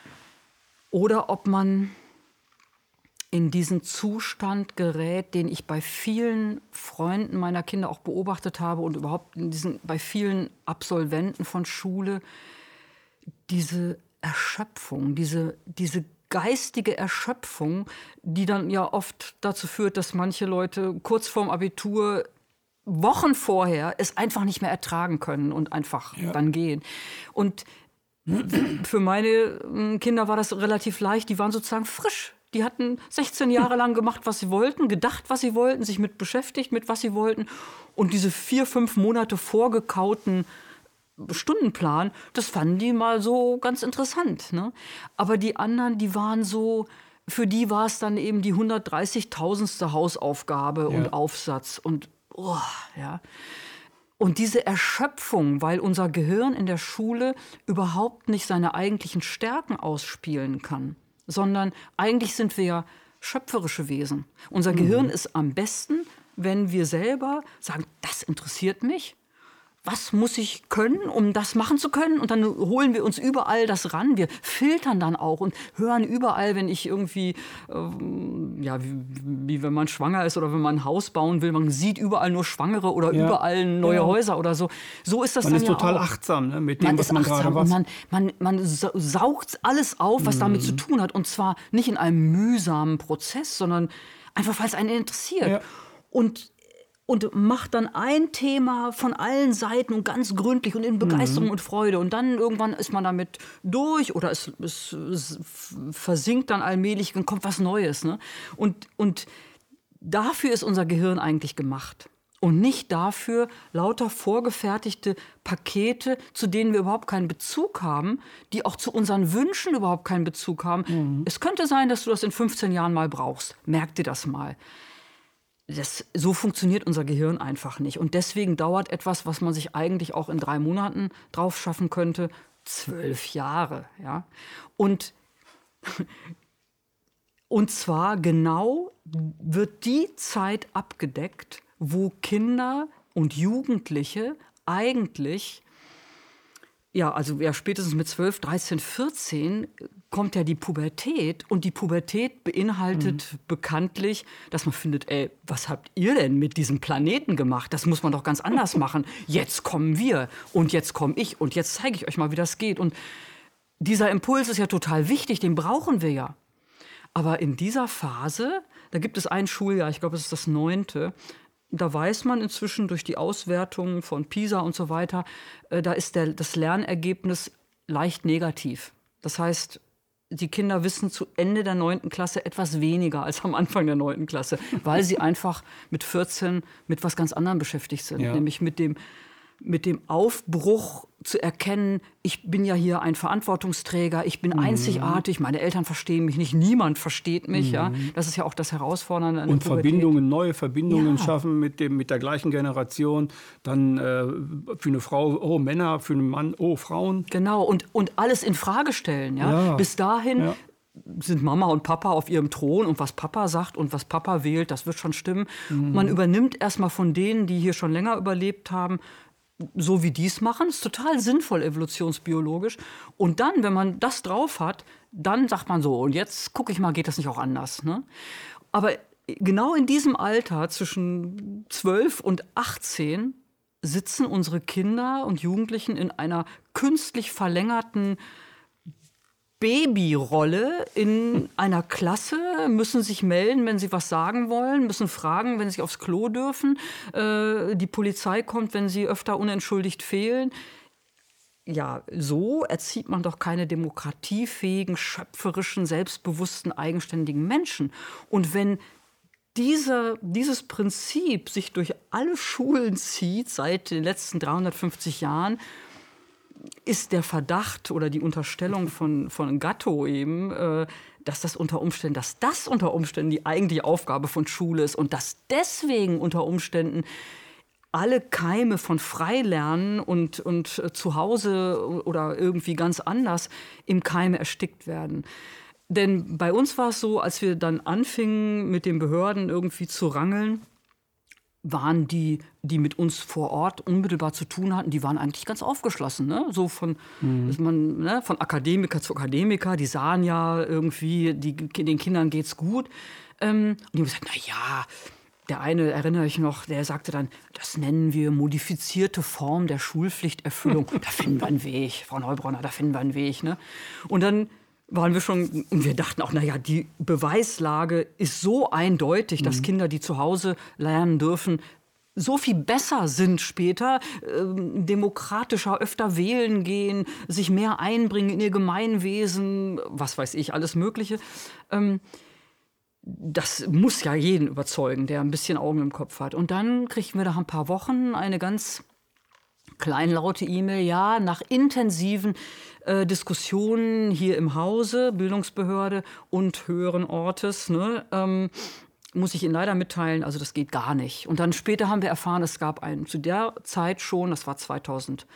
Oder ob man in diesen Zustand gerät, den ich bei vielen Freunden meiner Kinder auch beobachtet habe und überhaupt in diesen, bei vielen Absolventen von Schule, diese Erschöpfung, diese, diese geistige Erschöpfung, die dann ja oft dazu führt, dass manche Leute kurz vorm Abitur, Wochen vorher, es einfach nicht mehr ertragen können und einfach ja. dann gehen. Und für meine Kinder war das relativ leicht, die waren sozusagen frisch. Die hatten sechzehn Jahre lang gemacht, was sie wollten, gedacht, was sie wollten, sich mit beschäftigt, mit was sie wollten. Und diese vier, fünf Monate vorgekauten Stundenplan, das fanden die mal so ganz interessant. Ne? Aber die anderen, die waren so, für die war es dann eben die hundertdreißigtausendste Hausaufgabe ja. und Aufsatz. Und, oh, ja. und diese Erschöpfung, weil unser Gehirn in der Schule überhaupt nicht seine eigentlichen Stärken ausspielen kann, sondern eigentlich sind wir ja schöpferische Wesen. Unser mhm. Gehirn ist am besten, wenn wir selber sagen, das interessiert mich. Was muss ich können, um das machen zu können? Und dann holen wir uns überall das ran. Wir filtern dann auch und hören überall, wenn ich irgendwie, äh, ja, wie, wie wenn man schwanger ist oder wenn man ein Haus bauen will, man sieht überall nur Schwangere oder ja. überall neue ja. Häuser oder so. So ist das man dann ist ja total auch. achtsam, ne, mit dem, man was man gerade was. Man, man, man saugt alles auf, was mhm. damit zu tun hat. Und zwar nicht in einem mühsamen Prozess, sondern einfach, weil es einen interessiert. Ja. Und Und macht dann ein Thema von allen Seiten und ganz gründlich und in Begeisterung mhm. und Freude. Und dann irgendwann ist man damit durch oder es, es, es versinkt dann allmählich und kommt was Neues. Ne? Und, und dafür ist unser Gehirn eigentlich gemacht. Und nicht dafür, lauter vorgefertigte Pakete, zu denen wir überhaupt keinen Bezug haben, die auch zu unseren Wünschen überhaupt keinen Bezug haben. Mhm. Es könnte sein, dass du das in fünfzehn Jahren mal brauchst. Merk dir das mal. Das, so funktioniert unser Gehirn einfach nicht. Und deswegen dauert etwas, was man sich eigentlich auch in drei Monaten drauf schaffen könnte, zwölf Jahre. Ja? Und, und zwar genau wird die Zeit abgedeckt, wo Kinder und Jugendliche eigentlich, ja, also ja, spätestens mit zwölf, dreizehn, vierzehn kommt ja die Pubertät. Und die Pubertät beinhaltet mhm. bekanntlich, dass man findet, ey, was habt ihr denn mit diesem Planeten gemacht? Das muss man doch ganz anders machen. Jetzt kommen wir und jetzt komme ich und jetzt zeige ich euch mal, wie das geht. Und dieser Impuls ist ja total wichtig, den brauchen wir ja. Aber in dieser Phase, da gibt es ein Schuljahr, ich glaube, es ist das neunte, da weiß man inzwischen durch die Auswertungen von PISA und so weiter, äh, da ist der, das Lernergebnis leicht negativ. Das heißt, die Kinder wissen zu Ende der neunten Klasse etwas weniger als am Anfang der neunten Klasse, weil sie einfach mit vierzehn mit was ganz anderem beschäftigt sind, ja. nämlich mit dem mit dem Aufbruch zu erkennen, ich bin ja hier ein Verantwortungsträger, ich bin mhm. einzigartig, meine Eltern verstehen mich nicht, niemand versteht mich. Mhm. Ja. Das ist ja auch das Herausfordernde an der Und Pubertät. Verbindungen, neue Verbindungen ja. schaffen mit, dem, mit der gleichen Generation. Dann äh, für eine Frau, oh Männer, für einen Mann, oh Frauen. Genau, und, und alles in Frage stellen. Ja. Ja. Bis dahin ja. sind Mama und Papa auf ihrem Thron und was Papa sagt und was Papa wählt, das wird schon stimmen. Mhm. Man übernimmt erstmal von denen, die hier schon länger überlebt haben, so wie die es machen, ist total sinnvoll evolutionsbiologisch. Und dann, wenn man das drauf hat, dann sagt man so, und jetzt gucke ich mal, geht das nicht auch anders? Ne? Aber genau in diesem Alter, zwischen zwölf und achtzehn, sitzen unsere Kinder und Jugendlichen in einer künstlich verlängerten Babyrolle in einer Klasse, müssen sich melden, wenn sie was sagen wollen, müssen fragen, wenn sie aufs Klo dürfen. Äh, die Polizei kommt, wenn sie öfter unentschuldigt fehlen. Ja, so erzieht man doch keine demokratiefähigen, schöpferischen, selbstbewussten, eigenständigen Menschen. Und wenn diese, dieses Prinzip sich durch alle Schulen zieht seit den letzten dreihundertfünfzig Jahren, ist der Verdacht oder die Unterstellung von, von Gatto eben, äh, dass das unter Umständen, dass das unter Umständen die eigentliche Aufgabe von Schule ist und dass deswegen unter Umständen alle Keime von Freilernen und, und äh, zu Hause oder irgendwie ganz anders im Keime erstickt werden. Denn bei uns war es so, als wir dann anfingen, mit den Behörden irgendwie zu rangeln, waren die, die mit uns vor Ort unmittelbar zu tun hatten, die waren eigentlich ganz aufgeschlossen. Ne? So von, mhm. dass man, ne, von Akademiker zu Akademiker, die sahen ja irgendwie, die, den Kindern geht's gut. Ähm, und die haben gesagt, na ja, der eine, erinnere ich noch, der sagte dann, das nennen wir modifizierte Form der Schulpflichterfüllung. Da finden wir einen Weg, Frau Neubronner, da finden wir einen Weg. Ne? Und dann waren wir schon, und wir dachten auch, naja, die Beweislage ist so eindeutig, dass mhm. Kinder, die zu Hause lernen dürfen, so viel besser sind später, äh, demokratischer, öfter wählen gehen, sich mehr einbringen in ihr Gemeinwesen, was weiß ich, alles Mögliche. Ähm, das muss ja jeden überzeugen, der ein bisschen Augen im Kopf hat. Und dann kriegten wir nach ein paar Wochen eine ganz kleinlaute E-Mail, ja, nach intensiven äh, Diskussionen hier im Hause, Bildungsbehörde und höheren Ortes, ne, ähm, muss ich Ihnen leider mitteilen, also das geht gar nicht. Und dann später haben wir erfahren, es gab einen, zu der Zeit schon, das war zweitausend,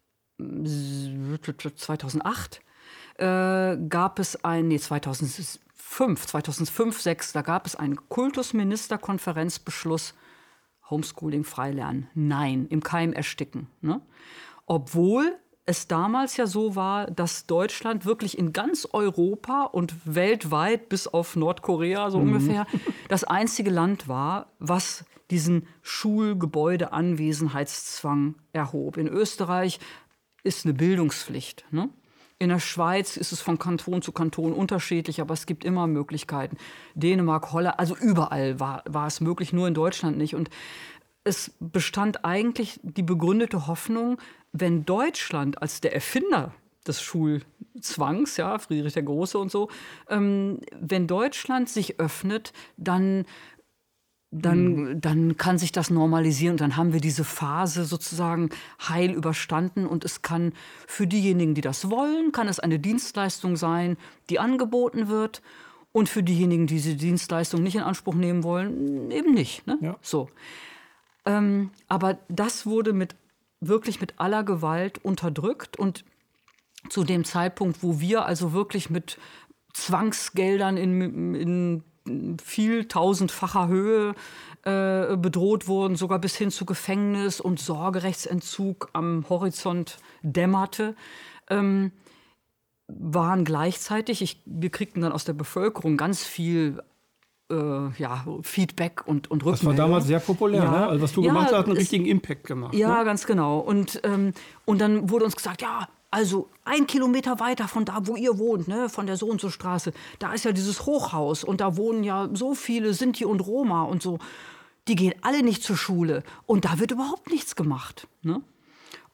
zweitausendacht, äh, gab es ein, nee, zweitausendfünf, zweitausendfünf, sechs, da gab es einen Kultusministerkonferenzbeschluss, Homeschooling, Freilernen, nein, im Keim ersticken. Ne? Obwohl es damals ja so war, dass Deutschland wirklich in ganz Europa und weltweit bis auf Nordkorea so mhm. ungefähr das einzige Land war, was diesen Schulgebäudeanwesenheitszwang erhob. In Österreich ist eine Bildungspflicht. Ne? In der Schweiz ist es von Kanton zu Kanton unterschiedlich, aber es gibt immer Möglichkeiten. Dänemark, Holland, also überall war, war es möglich, nur in Deutschland nicht. Und es bestand eigentlich die begründete Hoffnung, wenn Deutschland als der Erfinder des Schulzwangs, ja, Friedrich der Große und so, ähm, wenn Deutschland sich öffnet, dann Dann, dann kann sich das normalisieren und dann haben wir diese Phase sozusagen heil überstanden und es kann für diejenigen, die das wollen, kann es eine Dienstleistung sein, die angeboten wird und für diejenigen, die diese Dienstleistung nicht in Anspruch nehmen wollen, eben nicht. Ne? Ja. So. Ähm, aber das wurde mit, wirklich mit aller Gewalt unterdrückt und zu dem Zeitpunkt, wo wir also wirklich mit Zwangsgeldern in, in viel tausendfacher Höhe äh, bedroht wurden, sogar bis hin zu Gefängnis und Sorgerechtsentzug am Horizont dämmerte, ähm, waren gleichzeitig, ich, wir kriegten dann aus der Bevölkerung ganz viel äh, ja, Feedback und, und Rückmeldung. Das war damals sehr populär, ja, ne? Also was du ja, gemacht hast, hat einen es, richtigen Impact gemacht. Ja, ne? ganz genau. Und, ähm, und dann wurde uns gesagt, ja, also ein Kilometer weiter von da, wo ihr wohnt, ne, von der So-und-so-Straße, da ist ja dieses Hochhaus und da wohnen ja so viele Sinti und Roma und so. Die gehen alle nicht zur Schule und da wird überhaupt nichts gemacht. Ne?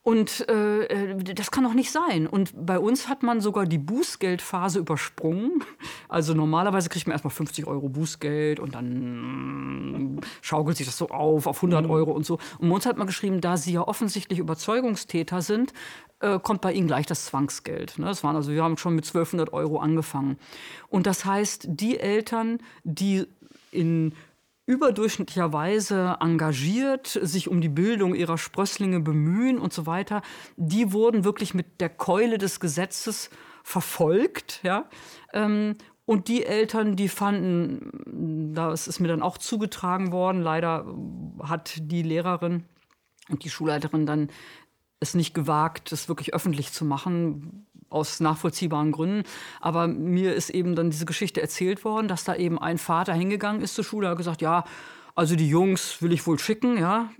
Und äh, das kann doch nicht sein. Und bei uns hat man sogar die Bußgeldphase übersprungen. Also normalerweise kriegt man erstmal fünfzig Euro Bußgeld und dann schaukelt sich das so auf auf hundert Euro und so. Und bei uns hat man geschrieben, da Sie ja offensichtlich Überzeugungstäter sind, äh, kommt bei Ihnen gleich das Zwangsgeld. Ne? Das waren also, wir haben schon mit zwölfhundert Euro angefangen. Und das heißt, die Eltern, die in überdurchschnittlicher Weise engagiert, sich um die Bildung ihrer Sprösslinge bemühen und so weiter, die wurden wirklich mit der Keule des Gesetzes verfolgt. Ja? Ähm, und die Eltern, die fanden, das ist mir dann auch zugetragen worden, leider hat die Lehrerin und die Schulleiterin dann es nicht gewagt, das wirklich öffentlich zu machen, aus nachvollziehbaren Gründen. Aber mir ist eben dann diese Geschichte erzählt worden, dass da eben ein Vater hingegangen ist zur Schule, hat gesagt, ja, also die Jungs will ich wohl schicken, ja,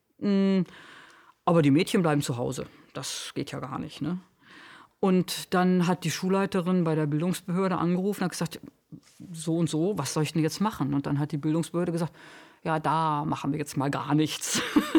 aber die Mädchen bleiben zu Hause. Das geht ja gar nicht, ne? Und dann hat die Schulleiterin bei der Bildungsbehörde angerufen und hat gesagt, so und so, was soll ich denn jetzt machen? Und dann hat die Bildungsbehörde gesagt, ja, da machen wir jetzt mal gar nichts.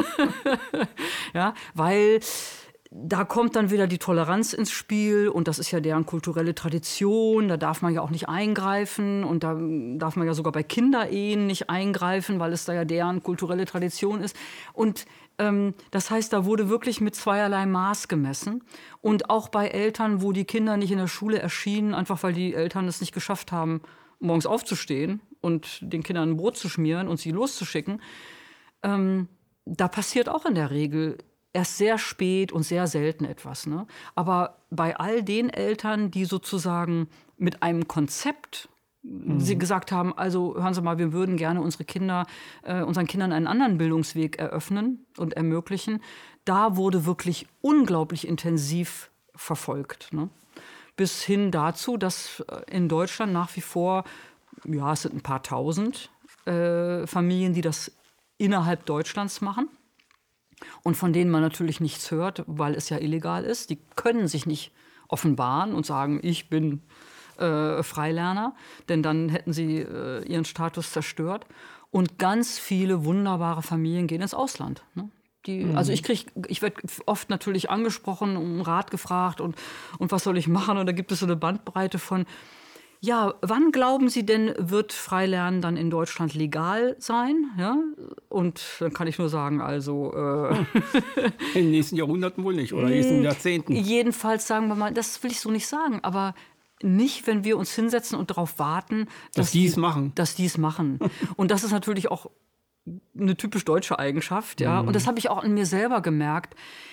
Ja, weil da kommt dann wieder die Toleranz ins Spiel und das ist ja deren kulturelle Tradition, da darf man ja auch nicht eingreifen und da darf man ja sogar bei Kinderehen nicht eingreifen, weil es da ja deren kulturelle Tradition ist. Und ähm, das heißt, da wurde wirklich mit zweierlei Maß gemessen und auch bei Eltern, wo die Kinder nicht in der Schule erschienen, einfach weil die Eltern es nicht geschafft haben, morgens aufzustehen und den Kindern ein Brot zu schmieren und sie loszuschicken, ähm, da passiert auch in der Regel erst sehr spät und sehr selten etwas. Ne? Aber bei all den Eltern, die sozusagen mit einem Konzept mhm. sie gesagt haben, also hören Sie mal, wir würden gerne unsere Kinder, äh, unseren Kindern einen anderen Bildungsweg eröffnen und ermöglichen, da wurde wirklich unglaublich intensiv verfolgt. Ne? Bis hin dazu, dass in Deutschland nach wie vor, ja, es sind ein paar tausend äh, Familien, die das innerhalb Deutschlands machen. Und von denen man natürlich nichts hört, weil es ja illegal ist. Die können sich nicht offenbaren und sagen, ich bin äh, Freilerner, denn dann hätten sie äh, ihren Status zerstört. Und ganz viele wunderbare Familien gehen ins Ausland. Ne? Die, mhm. Also ich krieg, ich werde oft natürlich angesprochen, um Rat gefragt und, und was soll ich machen? Und da gibt es so eine Bandbreite von, ja, wann glauben Sie denn, wird Freilernen dann in Deutschland legal sein? Ja? Und dann kann ich nur sagen, also äh in den nächsten Jahrhunderten wohl nicht oder in den nächsten Jahrzehnten. Jedenfalls sagen wir mal, das will ich so nicht sagen, aber nicht, wenn wir uns hinsetzen und darauf warten, dass, dass die es machen. Dass die es machen. Und das ist natürlich auch eine typisch deutsche Eigenschaft. Ja? Mhm. Und das habe ich auch in mir selber gemerkt.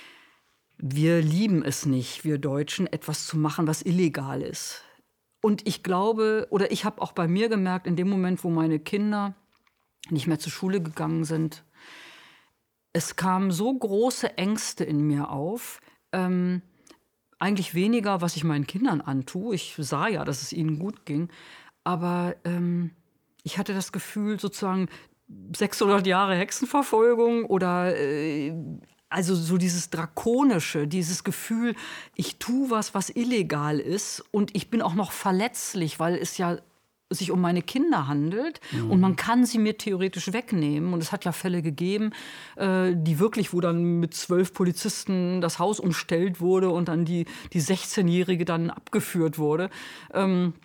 Wir lieben es nicht, wir Deutschen, etwas zu machen, was illegal ist. Und ich glaube, oder ich habe auch bei mir gemerkt, in dem Moment, wo meine Kinder nicht mehr zur Schule gegangen sind, es kamen so große Ängste in mir auf, ähm, eigentlich weniger, was ich meinen Kindern antue. Ich sah ja, dass es ihnen gut ging, aber ähm, ich hatte das Gefühl, sozusagen sechshundert Jahre Hexenverfolgung oder äh, also so dieses Drakonische, dieses Gefühl, ich tue was, was illegal ist und ich bin auch noch verletzlich, weil es ja sich um meine Kinder handelt mhm. und man kann sie mir theoretisch wegnehmen. Und es hat ja Fälle gegeben, äh, die wirklich, wo dann mit zwölf Polizisten das Haus umstellt wurde und dann die, die sechzehnjährige dann abgeführt wurde. Ähm,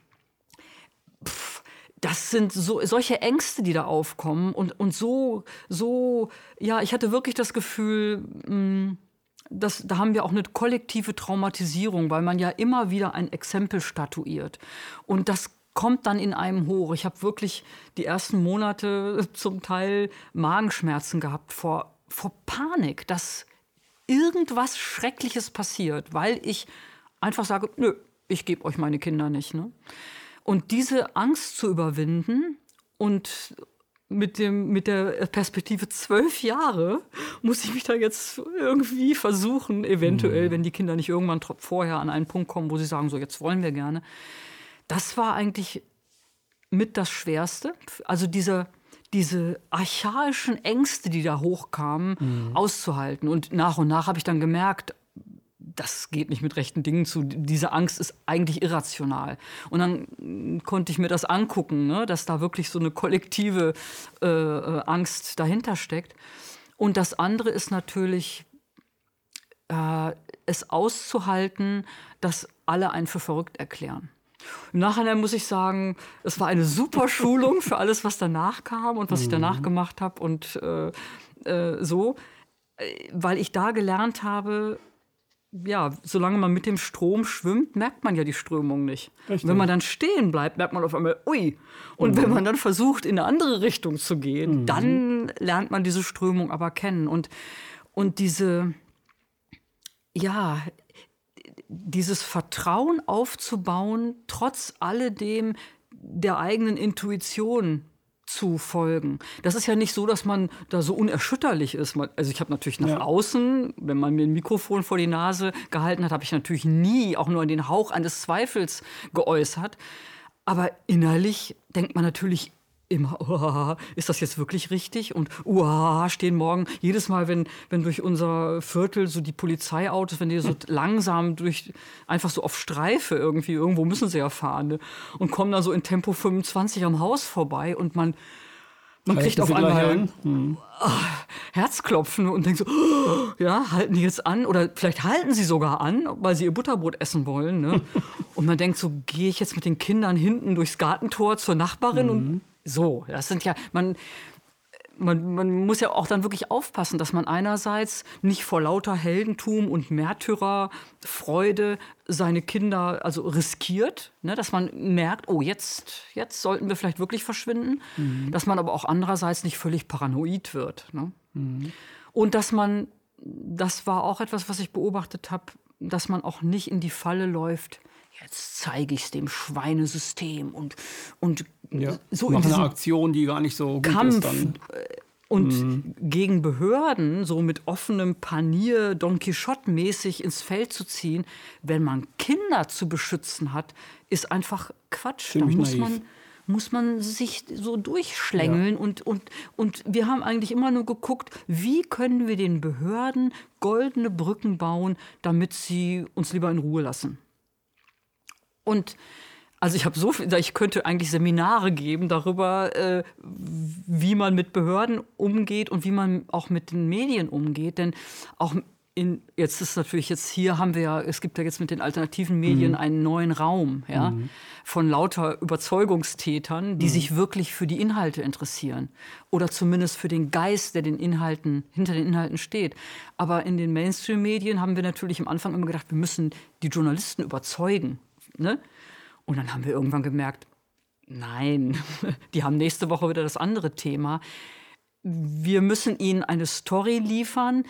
pff, Das sind so, solche Ängste, die da aufkommen. Und, und so, so, ja, ich hatte wirklich das Gefühl, mh, dass, da haben wir auch eine kollektive Traumatisierung, weil man ja immer wieder ein Exempel statuiert. Und das kommt dann in einem hoch. Ich habe wirklich die ersten Monate zum Teil Magenschmerzen gehabt vor, vor Panik, dass irgendwas Schreckliches passiert, weil ich einfach sage, nö, ich gebe euch meine Kinder nicht, ne? Und diese Angst zu überwinden und mit, dem, mit der Perspektive zwölf Jahre muss ich mich da jetzt irgendwie versuchen, eventuell, mhm. wenn die Kinder nicht irgendwann vorher an einen Punkt kommen, wo sie sagen, so jetzt wollen wir gerne. Das war eigentlich mit das Schwerste. Also diese, diese archaischen Ängste, die da hochkamen, mhm. auszuhalten. Und nach und nach habe ich dann gemerkt, das geht nicht mit rechten Dingen zu. Diese Angst ist eigentlich irrational. Und dann konnte ich mir das angucken, ne, dass da wirklich so eine kollektive äh, Angst dahinter steckt. Und das andere ist natürlich, äh, es auszuhalten, dass alle einen für verrückt erklären. Im Nachhinein muss ich sagen, es war eine super Schulung für alles, was danach kam und was ich danach gemacht habe und äh, äh, so, weil ich da gelernt habe, ja, solange man mit dem Strom schwimmt, merkt man ja die Strömung nicht. Wenn man dann stehen bleibt, merkt man auf einmal, ui. Und mhm. wenn man dann versucht, in eine andere Richtung zu gehen, mhm. dann lernt man diese Strömung aber kennen. Und, und diese, ja, dieses Vertrauen aufzubauen, trotz alledem der eigenen Intuition zu folgen. Das ist ja nicht so, dass man da so unerschütterlich ist. Also ich habe natürlich nach ja. außen, wenn man mir ein Mikrofon vor die Nase gehalten hat, habe ich natürlich nie auch nur den Hauch eines Zweifels geäußert. Aber innerlich denkt man natürlich immer, oh, ist das jetzt wirklich richtig? Und oh, stehen morgen jedes Mal, wenn, wenn durch unser Viertel so die Polizeiautos, wenn die so langsam durch, einfach so auf Streife irgendwie, irgendwo müssen sie ja fahren, ne? Und kommen dann so in Tempo fünfundzwanzig am Haus vorbei und man, man kriegt auf einmal hm. oh, Herzklopfen und denkt so, oh, ja, halten die jetzt an? Oder vielleicht halten sie sogar an, weil sie ihr Butterbrot essen wollen, ne? Und man denkt so, gehe ich jetzt mit den Kindern hinten durchs Gartentor zur Nachbarin mhm. und so, das sind ja, man, man, man muss ja auch dann wirklich aufpassen, dass man einerseits nicht vor lauter Heldentum und Märtyrerfreude seine Kinder also riskiert, ne, dass man merkt, oh, jetzt, jetzt sollten wir vielleicht wirklich verschwinden, mhm. dass man aber auch andererseits nicht völlig paranoid wird. Ne? Mhm. Und dass man, das war auch etwas, was ich beobachtet habe, dass man auch nicht in die Falle läuft, jetzt zeige ich es dem Schweinesystem und, und ja, so in eine Aktion, die gar nicht so gut Kampf ist dann. Und mhm. gegen Behörden so mit offenem Panier Don Quixote-mäßig ins Feld zu ziehen, wenn man Kinder zu beschützen hat, ist einfach Quatsch. Da muss man, muss man sich so durchschlängeln. Ja. Und, und, und wir haben eigentlich immer nur geguckt, wie können wir den Behörden goldene Brücken bauen, damit sie uns lieber in Ruhe lassen. Und also ich habe so viel, ich könnte eigentlich Seminare geben darüber, äh, wie man mit Behörden umgeht und wie man auch mit den Medien umgeht. Denn auch in, jetzt ist natürlich jetzt hier haben wir ja, es gibt ja jetzt mit den alternativen Medien mhm. einen neuen Raum, ja, mhm. von lauter Überzeugungstätern, die mhm. sich wirklich für die Inhalte interessieren. Oder zumindest für den Geist, der den Inhalten, hinter den Inhalten steht. Aber in den Mainstream-Medien haben wir natürlich am Anfang immer gedacht, wir müssen die Journalisten überzeugen. Ne? Und dann haben wir irgendwann gemerkt, nein, die haben nächste Woche wieder das andere Thema. Wir müssen ihnen eine Story liefern,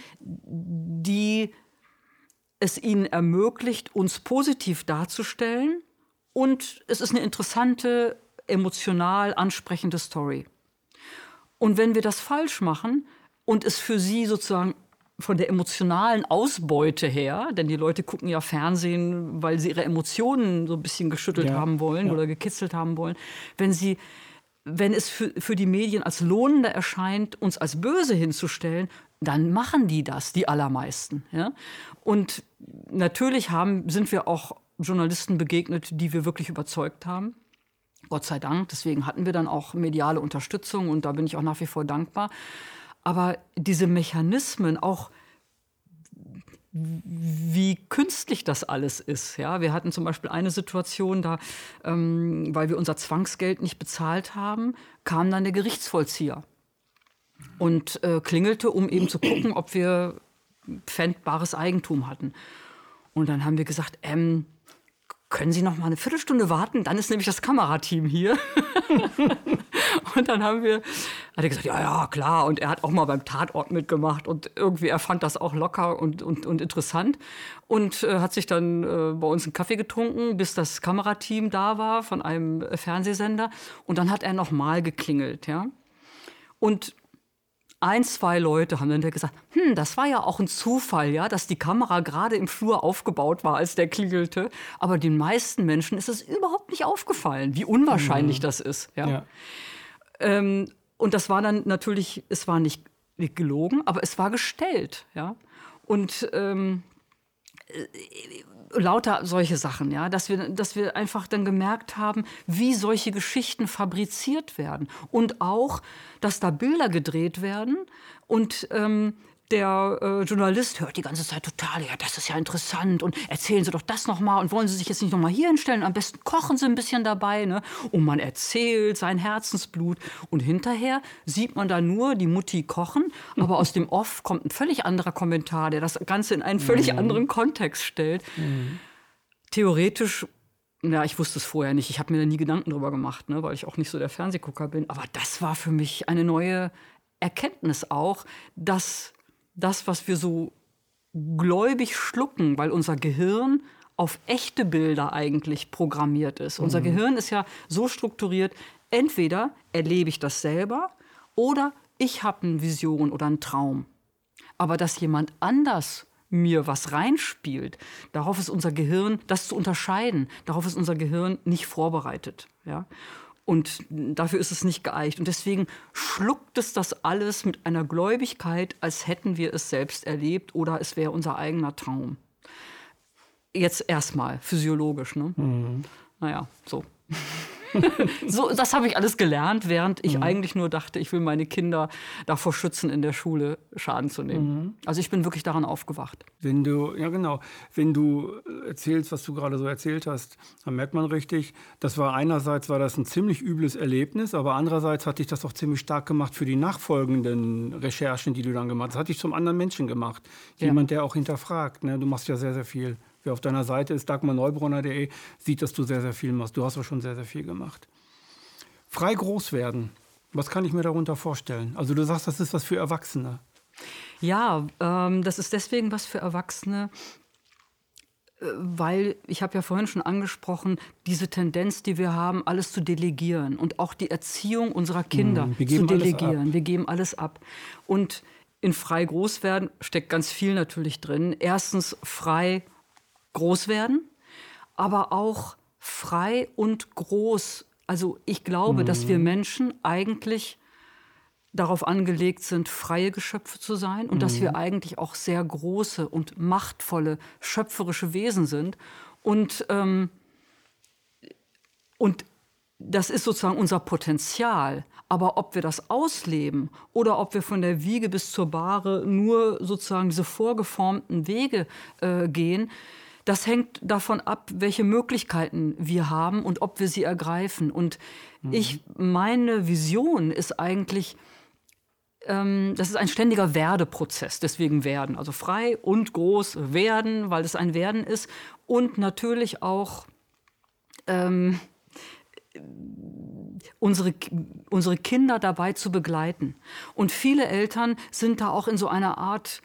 die es ihnen ermöglicht, uns positiv darzustellen. Und es ist eine interessante, emotional ansprechende Story. Und wenn wir das falsch machen und es für sie sozusagen von der emotionalen Ausbeute her, denn die Leute gucken ja Fernsehen, weil sie ihre Emotionen so ein bisschen geschüttelt ja, haben wollen ja. oder gekitzelt haben wollen. Wenn sie, wenn es für, für die Medien als lohnender erscheint, uns als böse hinzustellen, dann machen die das, die allermeisten. Ja? Und natürlich haben, sind wir auch Journalisten begegnet, die wir wirklich überzeugt haben. Gott sei Dank. Deswegen hatten wir dann auch mediale Unterstützung und da bin ich auch nach wie vor dankbar. Aber diese Mechanismen, auch wie künstlich das alles ist. Ja? Wir hatten zum Beispiel eine Situation, da, ähm, weil wir unser Zwangsgeld nicht bezahlt haben, kam dann der Gerichtsvollzieher und äh, klingelte, um eben zu gucken, ob wir pfändbares Eigentum hatten. Und dann haben wir gesagt, ähm, können Sie noch mal eine Viertelstunde warten? Dann ist nämlich das Kamerateam hier. Und dann haben wir, hat er gesagt, ja, ja, klar. Und er hat auch mal beim Tatort mitgemacht. Und irgendwie, er fand das auch locker und, und, und interessant. Und äh, hat sich dann äh, bei uns einen Kaffee getrunken, bis das Kamerateam da war von einem äh, Fernsehsender. Und dann hat er noch mal geklingelt, ja. Und ein, zwei Leute haben dann gesagt, hm, das war ja auch ein Zufall, ja, dass die Kamera gerade im Flur aufgebaut war, als der klingelte. Aber den meisten Menschen ist es überhaupt nicht aufgefallen, wie unwahrscheinlich mhm. das ist. Ja. Ja. Ähm, und das war dann natürlich, es war nicht gelogen, aber es war gestellt. Ja. Und ähm, lauter solche Sachen, ja, dass wir, dass wir einfach dann gemerkt haben, wie solche Geschichten fabriziert werden. Und auch, dass da Bilder gedreht werden und ähm, der äh, Journalist hört die ganze Zeit total, ja, das ist ja interessant und erzählen Sie doch das noch mal und wollen Sie sich jetzt nicht noch mal hier hinstellen, am besten kochen Sie ein bisschen dabei, ne? Und man erzählt sein Herzensblut und hinterher sieht man da nur die Mutti kochen, aber aus dem Off kommt ein völlig anderer Kommentar, der das Ganze in einen völlig mhm. anderen Kontext stellt. Mhm. Theoretisch, ja, ich wusste es vorher nicht, ich habe mir da nie Gedanken drüber gemacht, ne, weil ich auch nicht so der Fernsehgucker bin, aber das war für mich eine neue Erkenntnis auch, dass das, was wir so gläubig schlucken, weil unser Gehirn auf echte Bilder eigentlich programmiert ist. Mhm. Unser Gehirn ist ja so strukturiert, entweder erlebe ich das selber oder ich habe eine Vision oder einen Traum. Aber dass jemand anders mir was reinspielt, darauf ist unser Gehirn, das zu unterscheiden, darauf ist unser Gehirn nicht vorbereitet. Ja? Und dafür ist es nicht geeicht. Und deswegen schluckt es das alles mit einer Gläubigkeit, als hätten wir es selbst erlebt oder es wäre unser eigener Traum. Jetzt erstmal physiologisch. Ne? Mhm. Naja, so. So, das habe ich alles gelernt, während ich mhm. eigentlich nur dachte, ich will meine Kinder davor schützen, in der Schule Schaden zu nehmen. Mhm. Also ich bin wirklich daran aufgewacht. Wenn du, ja genau, wenn du erzählst, was du gerade so erzählt hast, dann merkt man richtig, das war einerseits war das ein ziemlich übles Erlebnis, aber andererseits hat dich das auch ziemlich stark gemacht für die nachfolgenden Recherchen, die du dann gemacht hast. Das hat dich zum anderen Menschen gemacht. Jemand, ja. der auch hinterfragt. Ne? Du machst ja sehr, sehr viel. Wer auf deiner Seite ist, dagmar neubronner punkt de, sieht, dass du sehr, sehr viel machst. Du hast auch schon sehr, sehr viel gemacht. Frei groß werden, was kann ich mir darunter vorstellen? Also du sagst, das ist was für Erwachsene. Ja, ähm, das ist deswegen was für Erwachsene, äh, weil, ich habe ja vorhin schon angesprochen, diese Tendenz, die wir haben, alles zu delegieren und auch die Erziehung unserer Kinder mhm, zu delegieren. Wir geben alles ab. Und in frei groß werden steckt ganz viel natürlich drin. Erstens frei groß werden, aber auch frei und groß. Also ich glaube, mhm. dass wir Menschen eigentlich darauf angelegt sind, freie Geschöpfe zu sein und mhm. dass wir eigentlich auch sehr große und machtvolle, schöpferische Wesen sind. Und, ähm, und das ist sozusagen unser Potenzial. Aber ob wir das ausleben oder ob wir von der Wiege bis zur Bahre nur sozusagen diese vorgeformten Wege äh, gehen, das hängt davon ab, welche Möglichkeiten wir haben und ob wir sie ergreifen. Und mhm. ich, meine Vision ist eigentlich, ähm, das ist ein ständiger Werdeprozess, deswegen werden. Also frei und groß werden, weil es ein Werden ist. Und natürlich auch ähm, unsere, unsere Kinder dabei zu begleiten. Und viele Eltern sind da auch in so einer Art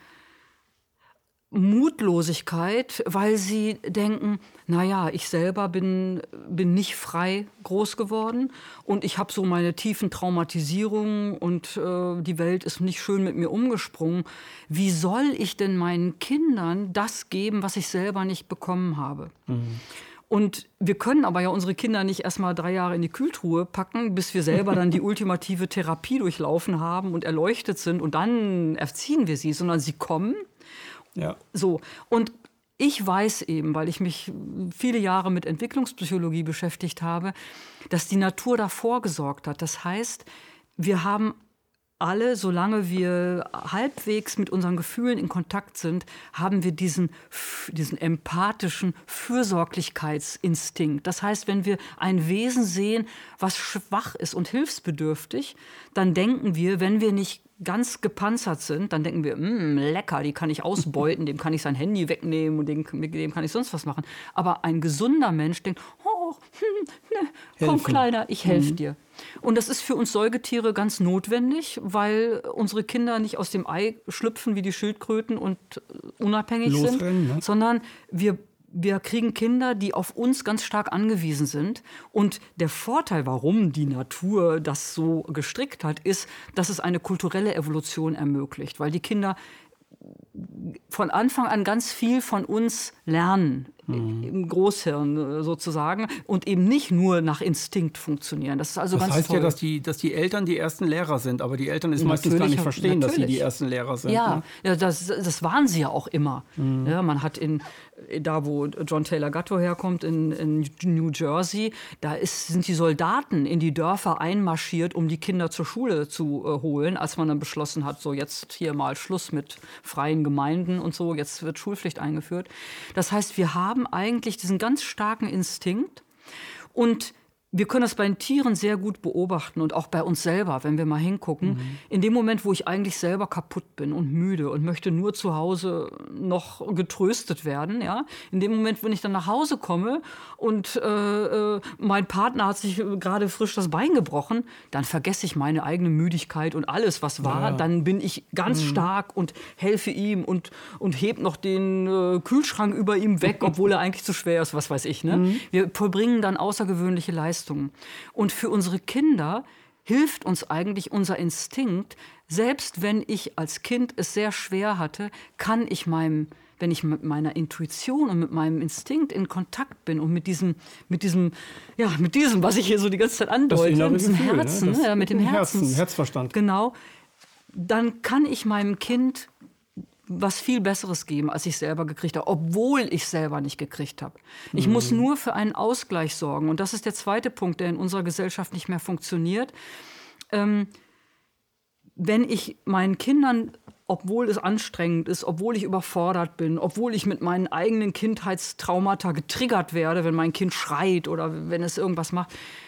Mutlosigkeit, weil sie denken, naja, ich selber bin, bin nicht frei groß geworden und ich habe so meine tiefen Traumatisierungen und äh, die Welt ist nicht schön mit mir umgesprungen. Wie soll ich denn meinen Kindern das geben, was ich selber nicht bekommen habe? Mhm. Und wir können aber ja unsere Kinder nicht erst mal drei Jahre in die Kühltruhe packen, bis wir selber dann die ultimative Therapie durchlaufen haben und erleuchtet sind und dann erziehen wir sie, sondern sie kommen. Ja. So. Und ich weiß eben, weil ich mich viele Jahre mit Entwicklungspsychologie beschäftigt habe, dass die Natur davor gesorgt hat. Das heißt, wir haben alle, solange wir halbwegs mit unseren Gefühlen in Kontakt sind, haben wir diesen, diesen empathischen Fürsorglichkeitsinstinkt. Das heißt, wenn wir ein Wesen sehen, was schwach ist und hilfsbedürftig, dann denken wir, wenn wir nicht ganz gepanzert sind, dann denken wir, lecker, die kann ich ausbeuten, dem kann ich sein Handy wegnehmen und dem, mit dem kann ich sonst was machen. Aber ein gesunder Mensch denkt, oh, hm, ne, komm Kleiner, ich helfe mhm. dir. Und das ist für uns Säugetiere ganz notwendig, weil unsere Kinder nicht aus dem Ei schlüpfen wie die Schildkröten und unabhängig Losrennen, sind, ne? sondern wir Wir kriegen Kinder, die auf uns ganz stark angewiesen sind. Und der Vorteil, warum die Natur das so gestrickt hat, ist, dass es eine kulturelle Evolution ermöglicht. Weil die Kinder von Anfang an ganz viel von uns lernen, mhm. im Großhirn sozusagen, und eben nicht nur nach Instinkt funktionieren. Das ist also das ganz heißt toll. ja, dass die, dass die Eltern die ersten Lehrer sind, aber die Eltern es meistens gar nicht verstehen, natürlich. dass sie die ersten Lehrer sind. Ja, ne? ja das, das waren sie ja auch immer. Mhm. Ja, man hat in, da, wo John Taylor Gatto herkommt, in, in New Jersey, da ist, sind die Soldaten in die Dörfer einmarschiert, um die Kinder zur Schule zu äh, holen, als man dann beschlossen hat, so jetzt hier mal Schluss mit freien Gemeinden und so, jetzt wird Schulpflicht eingeführt. Das heißt, wir haben eigentlich diesen ganz starken Instinkt, und wir können das bei den Tieren sehr gut beobachten und auch bei uns selber, wenn wir mal hingucken. Mhm. In dem Moment, wo ich eigentlich selber kaputt bin und müde und möchte nur zu Hause noch getröstet werden, ja, in dem Moment, wenn ich dann nach Hause komme und äh, mein Partner hat sich gerade frisch das Bein gebrochen, dann vergesse ich meine eigene Müdigkeit und alles, was war. Ja. Dann bin ich ganz mhm. stark und helfe ihm und, und heb noch den äh, Kühlschrank über ihm weg, obwohl er eigentlich zu schwer ist, was weiß ich. Ne? Mhm. Wir vollbringen dann außergewöhnliche Leistungen. Und für unsere Kinder hilft uns eigentlich unser Instinkt. Selbst wenn ich als Kind es sehr schwer hatte, kann ich meinem, wenn ich mit meiner Intuition und mit meinem Instinkt in Kontakt bin und mit diesem, mit diesem, ja, mit diesem, was ich hier so die ganze Zeit andeute, mit diesem Gefühl, Herzen, ne? ja, mit dem Herzen, Herzen, Herzverstand. Genau, dann kann ich meinem Kind was viel Besseres geben, als ich selber gekriegt habe, obwohl ich selber nicht gekriegt habe. Ich mhm. muss nur für einen Ausgleich sorgen. Und das ist der zweite Punkt, der in unserer Gesellschaft nicht mehr funktioniert. Ähm, wenn ich meinen Kindern, obwohl es anstrengend ist, obwohl ich überfordert bin, obwohl ich mit meinen eigenen Kindheitstraumata getriggert werde, wenn mein Kind schreit oder wenn es irgendwas macht,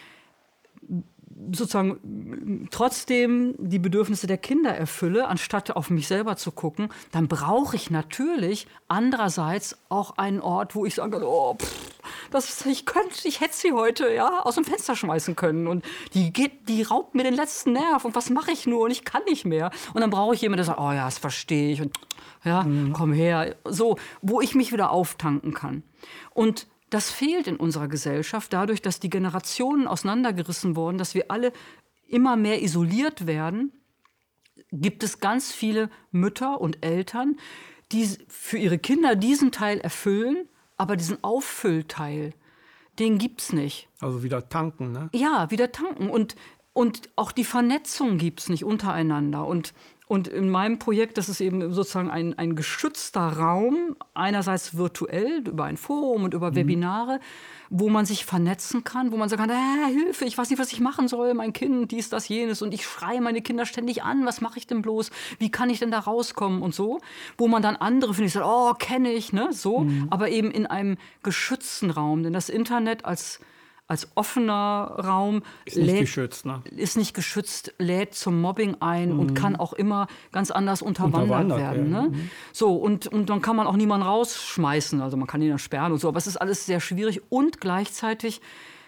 sozusagen trotzdem die Bedürfnisse der Kinder erfülle, anstatt auf mich selber zu gucken, dann brauche ich natürlich andererseits auch einen Ort, wo ich sage, oh, pff, das ist, ich könnte, ich hätte sie heute ja aus dem Fenster schmeißen können und die geht, die raubt mir den letzten Nerv und was mache ich nur und ich kann nicht mehr. Und dann brauche ich jemanden, der sagt, oh ja, das verstehe ich und ja, mhm. komm her, so, wo ich mich wieder auftanken kann. Und das fehlt in unserer Gesellschaft dadurch, dass die Generationen auseinandergerissen wurden, dass wir alle immer mehr isoliert werden. Gibt es ganz viele Mütter und Eltern, die für ihre Kinder diesen Teil erfüllen, aber diesen Auffüllteil, den gibt's nicht. Also wieder tanken, ne? Ja, wieder tanken. Und, und auch die Vernetzung gibt's nicht untereinander. Und Und in meinem Projekt, das ist eben sozusagen ein, ein geschützter Raum, einerseits virtuell über ein Forum und über mhm. Webinare, wo man sich vernetzen kann, wo man sagen kann, äh, Hilfe, ich weiß nicht, was ich machen soll, mein Kind, dies, das, jenes. Und ich schreie meine Kinder ständig an, was mache ich denn bloß, wie kann ich denn da rauskommen und so. Wo man dann andere, finde ich, sagt, oh, kenne ich, ne, so. Mhm. Aber eben in einem geschützten Raum, denn das Internet als als offener Raum ist nicht, lädt, geschützt, ne? ist nicht geschützt, lädt zum Mobbing ein mhm. und kann auch immer ganz anders unterwandert, unterwandert werden. Ne? Mhm. So, und, und dann kann man auch niemanden rausschmeißen, also man kann ihn dann sperren und so, aber es ist alles sehr schwierig und gleichzeitig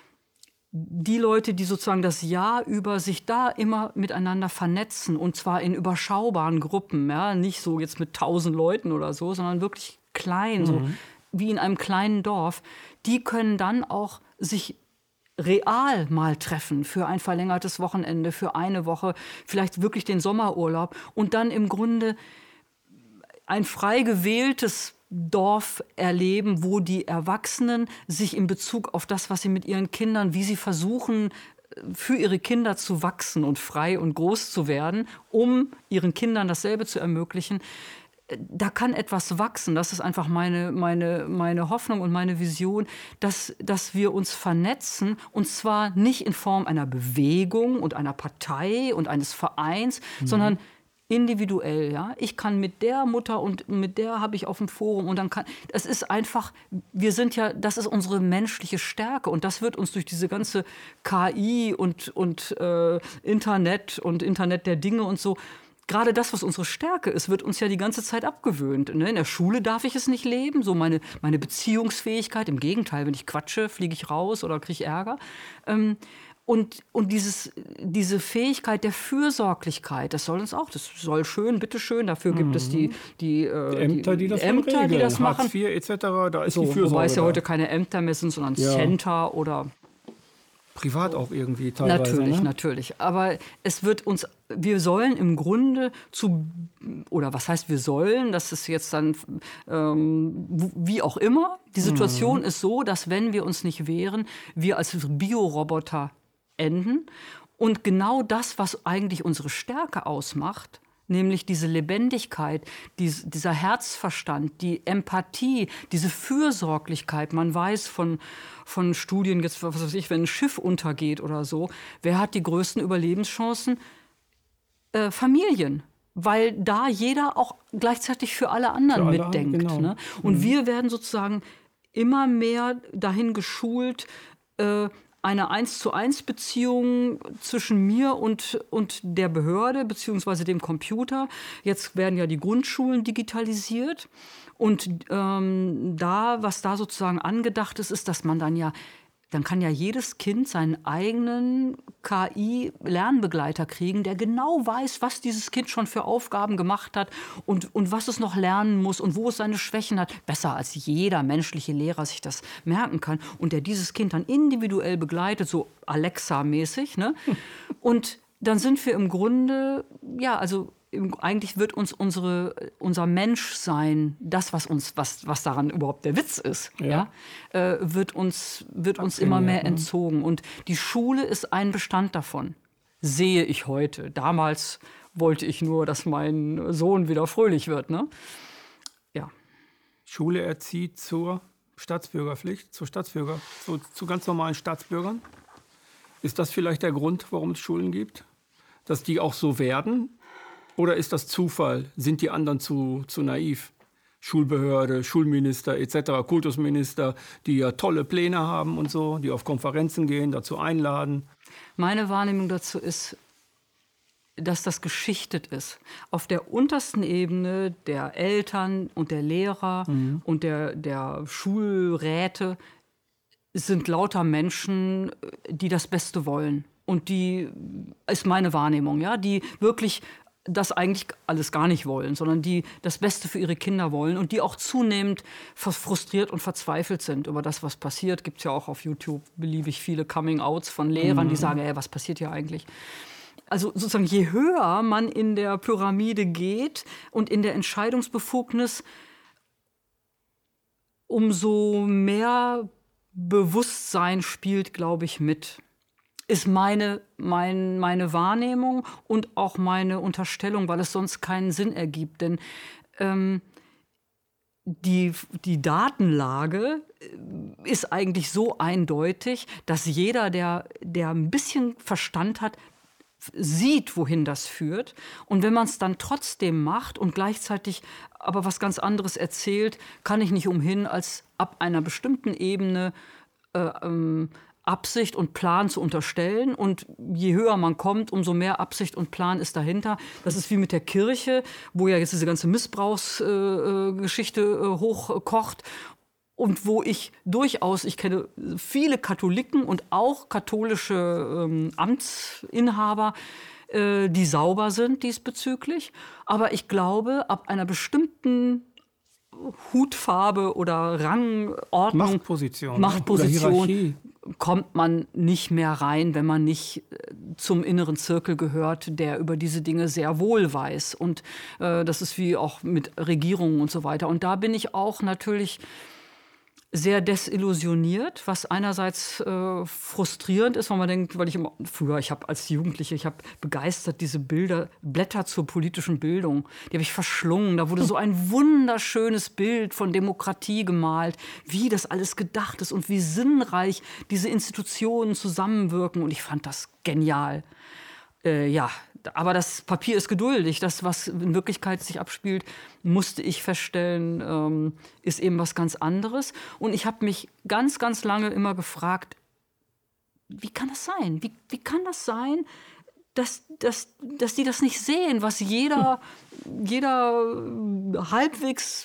die Leute, die sozusagen das Jahr über sich da immer miteinander vernetzen und zwar in überschaubaren Gruppen, ja, nicht so jetzt mit tausend Leuten oder so, sondern wirklich klein, mhm. so wie in einem kleinen Dorf, die können dann auch sich real mal treffen für ein verlängertes Wochenende, für eine Woche, vielleicht wirklich den Sommerurlaub und dann im Grunde ein frei gewähltes Dorf erleben, wo die Erwachsenen sich in Bezug auf das, was sie mit ihren Kindern, wie sie versuchen, für ihre Kinder zu wachsen und frei und groß zu werden, um ihren Kindern dasselbe zu ermöglichen, da kann etwas wachsen. Das ist einfach meine, meine, meine Hoffnung und meine Vision, dass, dass wir uns vernetzen und zwar nicht in Form einer Bewegung und einer Partei und eines Vereins, mhm. sondern individuell. Ja? Ich kann mit der Mutter und mit der habe ich auf dem Forum und dann kann, es ist einfach, wir sind ja, das ist unsere menschliche Stärke und das wird uns durch diese ganze K I und, und äh, Internet und Internet der Dinge und so, gerade das, was unsere Stärke ist, wird uns ja die ganze Zeit abgewöhnt. In der Schule darf ich es nicht leben, so meine, meine Beziehungsfähigkeit. Im Gegenteil, wenn ich quatsche, fliege ich raus oder kriege Ärger. Und, und dieses, diese Fähigkeit der Fürsorglichkeit, das soll uns auch, das soll schön, bitteschön, dafür gibt mhm. es die, die, äh, die Ämter, die das, die, Ämter, die das machen. Hartz vier et cetera, da ist so, die Fürsorge. Wobei es ja heute keine Ämter mehr sind, sondern ja. Center oder privat auch irgendwie teilweise. Natürlich, ne? natürlich. Aber es wird uns, wir sollen im Grunde zu, oder was heißt wir sollen, das ist jetzt dann ähm, wie auch immer. Die Situation mhm. ist so, dass wenn wir uns nicht wehren, wir als Bioroboter enden. Und genau das, was eigentlich unsere Stärke ausmacht, nämlich diese Lebendigkeit, dies, dieser Herzverstand, die Empathie, diese Fürsorglichkeit. Man weiß von, von Studien, jetzt, was weiß ich, wenn ein Schiff untergeht oder so, wer hat die größten Überlebenschancen? Äh, Familien. Weil da jeder auch gleichzeitig für alle anderen für alle, mitdenkt. Genau. Ne? Und mhm. wir werden sozusagen immer mehr dahin geschult, äh, eine eins zu eins Beziehung zwischen mir und, und der Behörde beziehungsweise dem Computer. Jetzt werden ja die Grundschulen digitalisiert. Und ähm, da, was da sozusagen angedacht ist, ist, dass man dann ja, dann kann ja jedes Kind seinen eigenen K I-Lernbegleiter kriegen, der genau weiß, was dieses Kind schon für Aufgaben gemacht hat und, und was es noch lernen muss und wo es seine Schwächen hat. Besser als jeder menschliche Lehrer sich das merken kann. Und der dieses Kind dann individuell begleitet, so Alexa-mäßig. Ne? Und dann sind wir im Grunde, ja, also eigentlich wird uns unsere, unser Menschsein, das, was uns, was, was daran überhaupt der Witz ist, ja. Ja, äh, wird uns, wird uns immer mehr entzogen. Und die Schule ist ein Bestand davon, sehe ich heute. Damals wollte ich nur, dass mein Sohn wieder fröhlich wird. Ne? Ja. Schule erzieht zur Staatsbürgerpflicht, zur Staatsbürger, zu, zu ganz normalen Staatsbürgern. Ist das vielleicht der Grund, warum es Schulen gibt? Dass die auch so werden? Oder ist das Zufall? Sind die anderen zu, zu naiv? Schulbehörde, Schulminister et cetera, Kultusminister, die ja tolle Pläne haben und so, die auf Konferenzen gehen, dazu einladen. Meine Wahrnehmung dazu ist, dass das geschichtet ist. Auf der untersten Ebene der Eltern und der Lehrer mhm. und der, der Schulräte sind lauter Menschen, die das Beste wollen. Und die ist meine Wahrnehmung, ja, die wirklich das eigentlich alles gar nicht wollen, sondern die das Beste für ihre Kinder wollen und die auch zunehmend frustriert und verzweifelt sind über das, was passiert. Gibt es ja auch auf YouTube beliebig viele Coming-outs von Lehrern, mhm. die sagen, ey, was passiert hier eigentlich? Also sozusagen, je höher man in der Pyramide geht und in der Entscheidungsbefugnis, umso mehr Bewusstsein spielt, glaube ich, mit. Ist meine, mein, meine Wahrnehmung und auch meine Unterstellung, weil es sonst keinen Sinn ergibt. Denn ähm, die, die Datenlage ist eigentlich so eindeutig, dass jeder, der, der ein bisschen Verstand hat, sieht, wohin das führt. Und wenn man es dann trotzdem macht und gleichzeitig aber was ganz anderes erzählt, kann ich nicht umhin, als ab einer bestimmten Ebene äh, ähm, Absicht und Plan zu unterstellen. Und je höher man kommt, umso mehr Absicht und Plan ist dahinter. Das ist wie mit der Kirche, wo ja jetzt diese ganze Missbrauchsgeschichte äh, äh, hochkocht. Und wo ich durchaus, ich kenne viele Katholiken und auch katholische ähm, Amtsinhaber, äh, die sauber sind diesbezüglich. Aber ich glaube, ab einer bestimmten Hutfarbe oder Rangordnung, Machtposition, Machtposition kommt man nicht mehr rein, wenn man nicht zum inneren Zirkel gehört, der über diese Dinge sehr wohl weiß. Und äh, das ist wie auch mit Regierungen und so weiter. Und da bin ich auch natürlich sehr desillusioniert, was einerseits äh, frustrierend ist, weil man denkt, weil ich immer, früher, ich habe als Jugendliche, ich habe begeistert diese Bilder, Blätter zur politischen Bildung, die habe ich verschlungen. Da wurde so ein wunderschönes Bild von Demokratie gemalt, wie das alles gedacht ist und wie sinnreich diese Institutionen zusammenwirken. Und ich fand das genial. Äh, ja, aber das Papier ist geduldig. Das, was in Wirklichkeit sich abspielt, musste ich feststellen, ähm, ist eben was ganz anderes. Und ich habe mich ganz, ganz lange immer gefragt, wie kann das sein? Wie, wie kann das sein, dass, dass, dass die das nicht sehen, was jeder, jeder halbwegs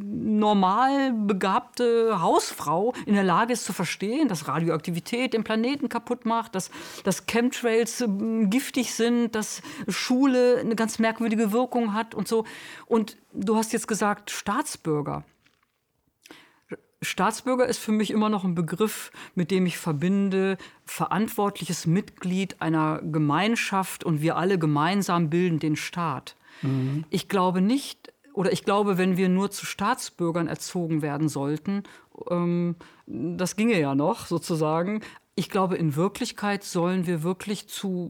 normal begabte Hausfrau in der Lage ist zu verstehen, dass Radioaktivität den Planeten kaputt macht, dass, dass Chemtrails äh, giftig sind, dass Schule eine ganz merkwürdige Wirkung hat und so. Und du hast jetzt gesagt, Staatsbürger. Staatsbürger ist für mich immer noch ein Begriff, mit dem ich verbinde, verantwortliches Mitglied einer Gemeinschaft und wir alle gemeinsam bilden den Staat. Mhm. Ich glaube nicht, oder ich glaube, wenn wir nur zu Staatsbürgern erzogen werden sollten, ähm, das ginge ja noch sozusagen. Ich glaube, in Wirklichkeit sollen wir wirklich zu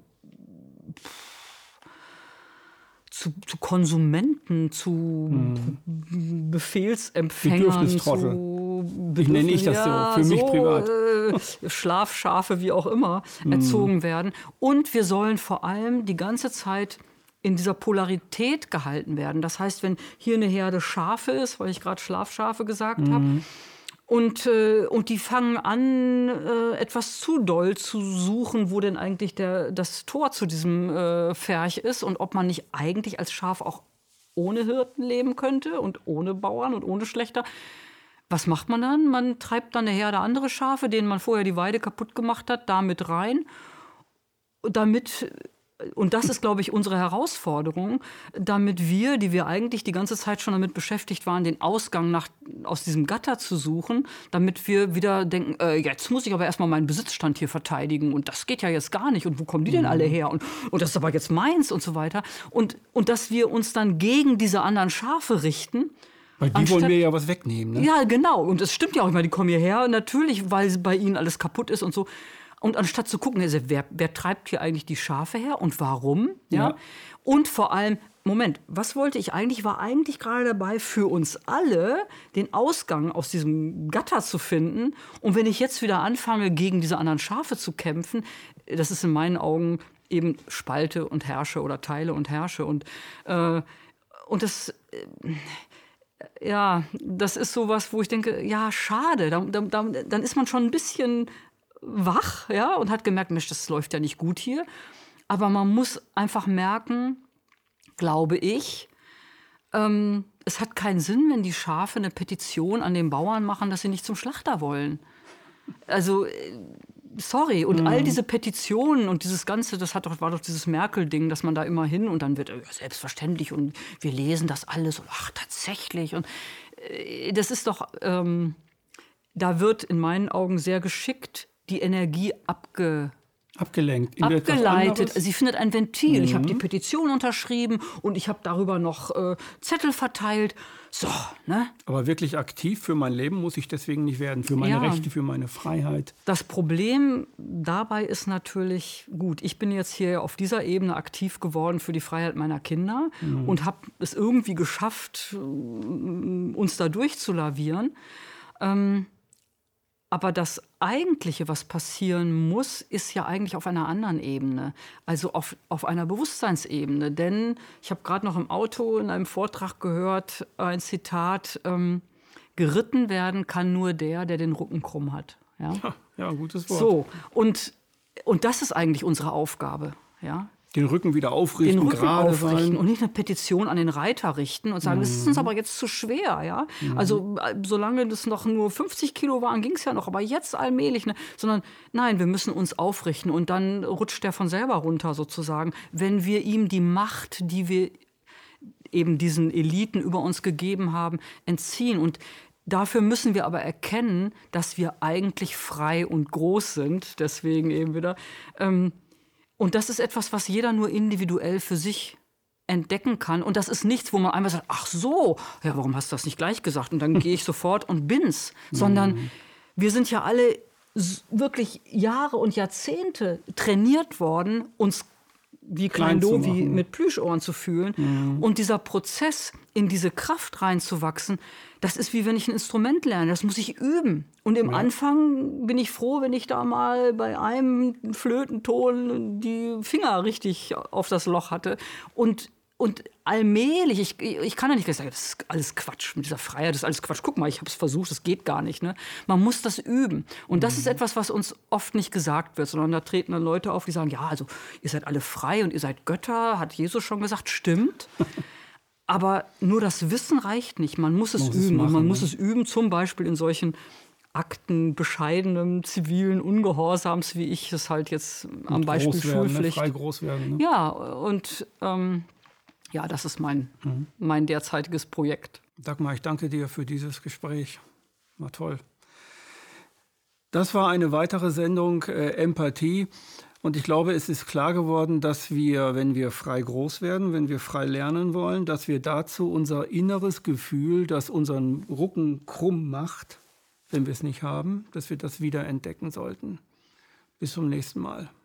Zu, zu Konsumenten, zu hm. Befehlsempfängern, zu Bedürfnis- ich nenne ich das ja, so, für mich so, privat. Äh, Schlafschafe, wie auch immer, hm. erzogen werden. Und wir sollen vor allem die ganze Zeit in dieser Polarität gehalten werden. Das heißt, wenn hier eine Herde Schafe ist, weil ich gerade Schlafschafe gesagt hm. habe, Und, äh, und die fangen an, äh, etwas zu doll zu suchen, wo denn eigentlich der, das Tor zu diesem äh, Pferch ist und ob man nicht eigentlich als Schaf auch ohne Hirten leben könnte und ohne Bauern und ohne Schlächter. Was macht man dann? Man treibt dann eine Herde andere Schafe, denen man vorher die Weide kaputt gemacht hat, da mit rein, damit... Und das ist, glaube ich, unsere Herausforderung, damit wir, die wir eigentlich die ganze Zeit schon damit beschäftigt waren, den Ausgang nach, aus diesem Gatter zu suchen, damit wir wieder denken, äh, jetzt muss ich aber erstmal meinen Besitzstand hier verteidigen und das geht ja jetzt gar nicht und wo kommen die denn alle her und, und das ist aber jetzt meins und so weiter. Und, und dass wir uns dann gegen diese anderen Schafe richten. Weil die anstatt, wollen wir ja was wegnehmen, ne? Ja, genau. Und es stimmt ja auch immer, die kommen hierher, natürlich, weil bei ihnen alles kaputt ist und so. Und anstatt zu gucken, also wer, wer treibt hier eigentlich die Schafe her und warum? Ja? Ja. Und vor allem, Moment, was wollte ich eigentlich? War eigentlich gerade dabei, für uns alle den Ausgang aus diesem Gatter zu finden. Und wenn ich jetzt wieder anfange, gegen diese anderen Schafe zu kämpfen, das ist in meinen Augen eben Spalte und Herrsche oder Teile und Herrsche. Und, äh, und das... Äh, ja, das ist sowas, wo ich denke, ja, schade. Da, da, da, dann ist man schon ein bisschen wach, ja, und hat gemerkt, Mensch, das läuft ja nicht gut hier. Aber man muss einfach merken, glaube ich, ähm, es hat keinen Sinn, wenn die Schafe eine Petition an den Bauern machen, dass sie nicht zum Schlachter wollen. Also, sorry. Und mhm. all diese Petitionen und dieses Ganze, das hat doch, war doch dieses Merkel-Ding, dass man da immer hin und dann wird ja, selbstverständlich und wir lesen das alles und ach, tatsächlich. Und äh, das ist doch, ähm, da wird in meinen Augen sehr geschickt die Energie abge abgelenkt, abgeleitet. Sie findet ein Ventil. Mhm. Ich habe die Petition unterschrieben und ich habe darüber noch äh, Zettel verteilt. So, ne? Aber wirklich aktiv für mein Leben muss ich deswegen nicht werden, für meine ja. Rechte, für meine Freiheit. Das Problem dabei ist natürlich, gut, ich bin jetzt hier auf dieser Ebene aktiv geworden für die Freiheit meiner Kinder mhm. und habe es irgendwie geschafft, uns da durchzulavieren. Ähm, Aber das Eigentliche, was passieren muss, ist ja eigentlich auf einer anderen Ebene, also auf, auf einer Bewusstseinsebene. Denn ich habe gerade noch im Auto in einem Vortrag gehört, ein Zitat, ähm, geritten werden kann nur der, der den Rücken krumm hat. Ja, ja, ja gutes Wort. So, und, und das ist eigentlich unsere Aufgabe, ja. Den Rücken wieder aufrichten, den Rücken gerade aufrichten sein. Und nicht eine Petition an den Reiter richten und sagen, mhm. das ist uns aber jetzt zu schwer. Ja? Mhm. Also solange das noch nur fünfzig Kilo waren, ging es ja noch, aber jetzt allmählich. Ne? Sondern nein, wir müssen uns aufrichten und dann rutscht der von selber runter sozusagen, wenn wir ihm die Macht, die wir eben diesen Eliten über uns gegeben haben, entziehen. Und dafür müssen wir aber erkennen, dass wir eigentlich frei und groß sind, deswegen eben wieder. Ähm, Und das ist etwas, was jeder nur individuell für sich entdecken kann. Und das ist nichts, wo man einmal sagt, ach so, ja, warum hast du das nicht gleich gesagt? Und dann gehe ich sofort und bin's. Sondern mhm. wir sind ja alle wirklich Jahre und Jahrzehnte trainiert worden, uns wie Klein Dovi mit Plüschohren zu fühlen. Mhm. Und dieser Prozess, in diese Kraft reinzuwachsen, das ist wie wenn ich ein Instrument lerne. Das muss ich üben. Und im ja. Anfang bin ich froh, wenn ich da mal bei einem Flötenton die Finger richtig auf das Loch hatte. Und, und allmählich, ich, ich kann ja nicht sagen, das ist alles Quatsch mit dieser Freiheit, das ist alles Quatsch. Guck mal, ich habe es versucht, das geht gar nicht. Ne? Man muss das üben. Und das mhm. ist etwas, was uns oft nicht gesagt wird, sondern da treten dann Leute auf, die sagen, ja, also ihr seid alle frei und ihr seid Götter, hat Jesus schon gesagt, stimmt. Aber nur das Wissen reicht nicht. Man muss es muss üben. Es machen, und man ne? muss es üben, zum Beispiel in solchen Akten bescheidenem zivilen Ungehorsams, wie ich es halt jetzt am und Beispiel Schulpflicht. Ne? Frei groß werden. Ne? Ja, und ähm, ja, das ist mein, mhm. mein derzeitiges Projekt. Dagmar, ich danke dir für dieses Gespräch. Na toll. Das war eine weitere Sendung äh, Empathie. Und ich glaube, es ist klar geworden, dass wir, wenn wir frei groß werden, wenn wir frei lernen wollen, dass wir dazu unser inneres Gefühl, das unseren Rücken krumm macht, wenn wir es nicht haben, dass wir das wieder entdecken sollten. Bis zum nächsten Mal.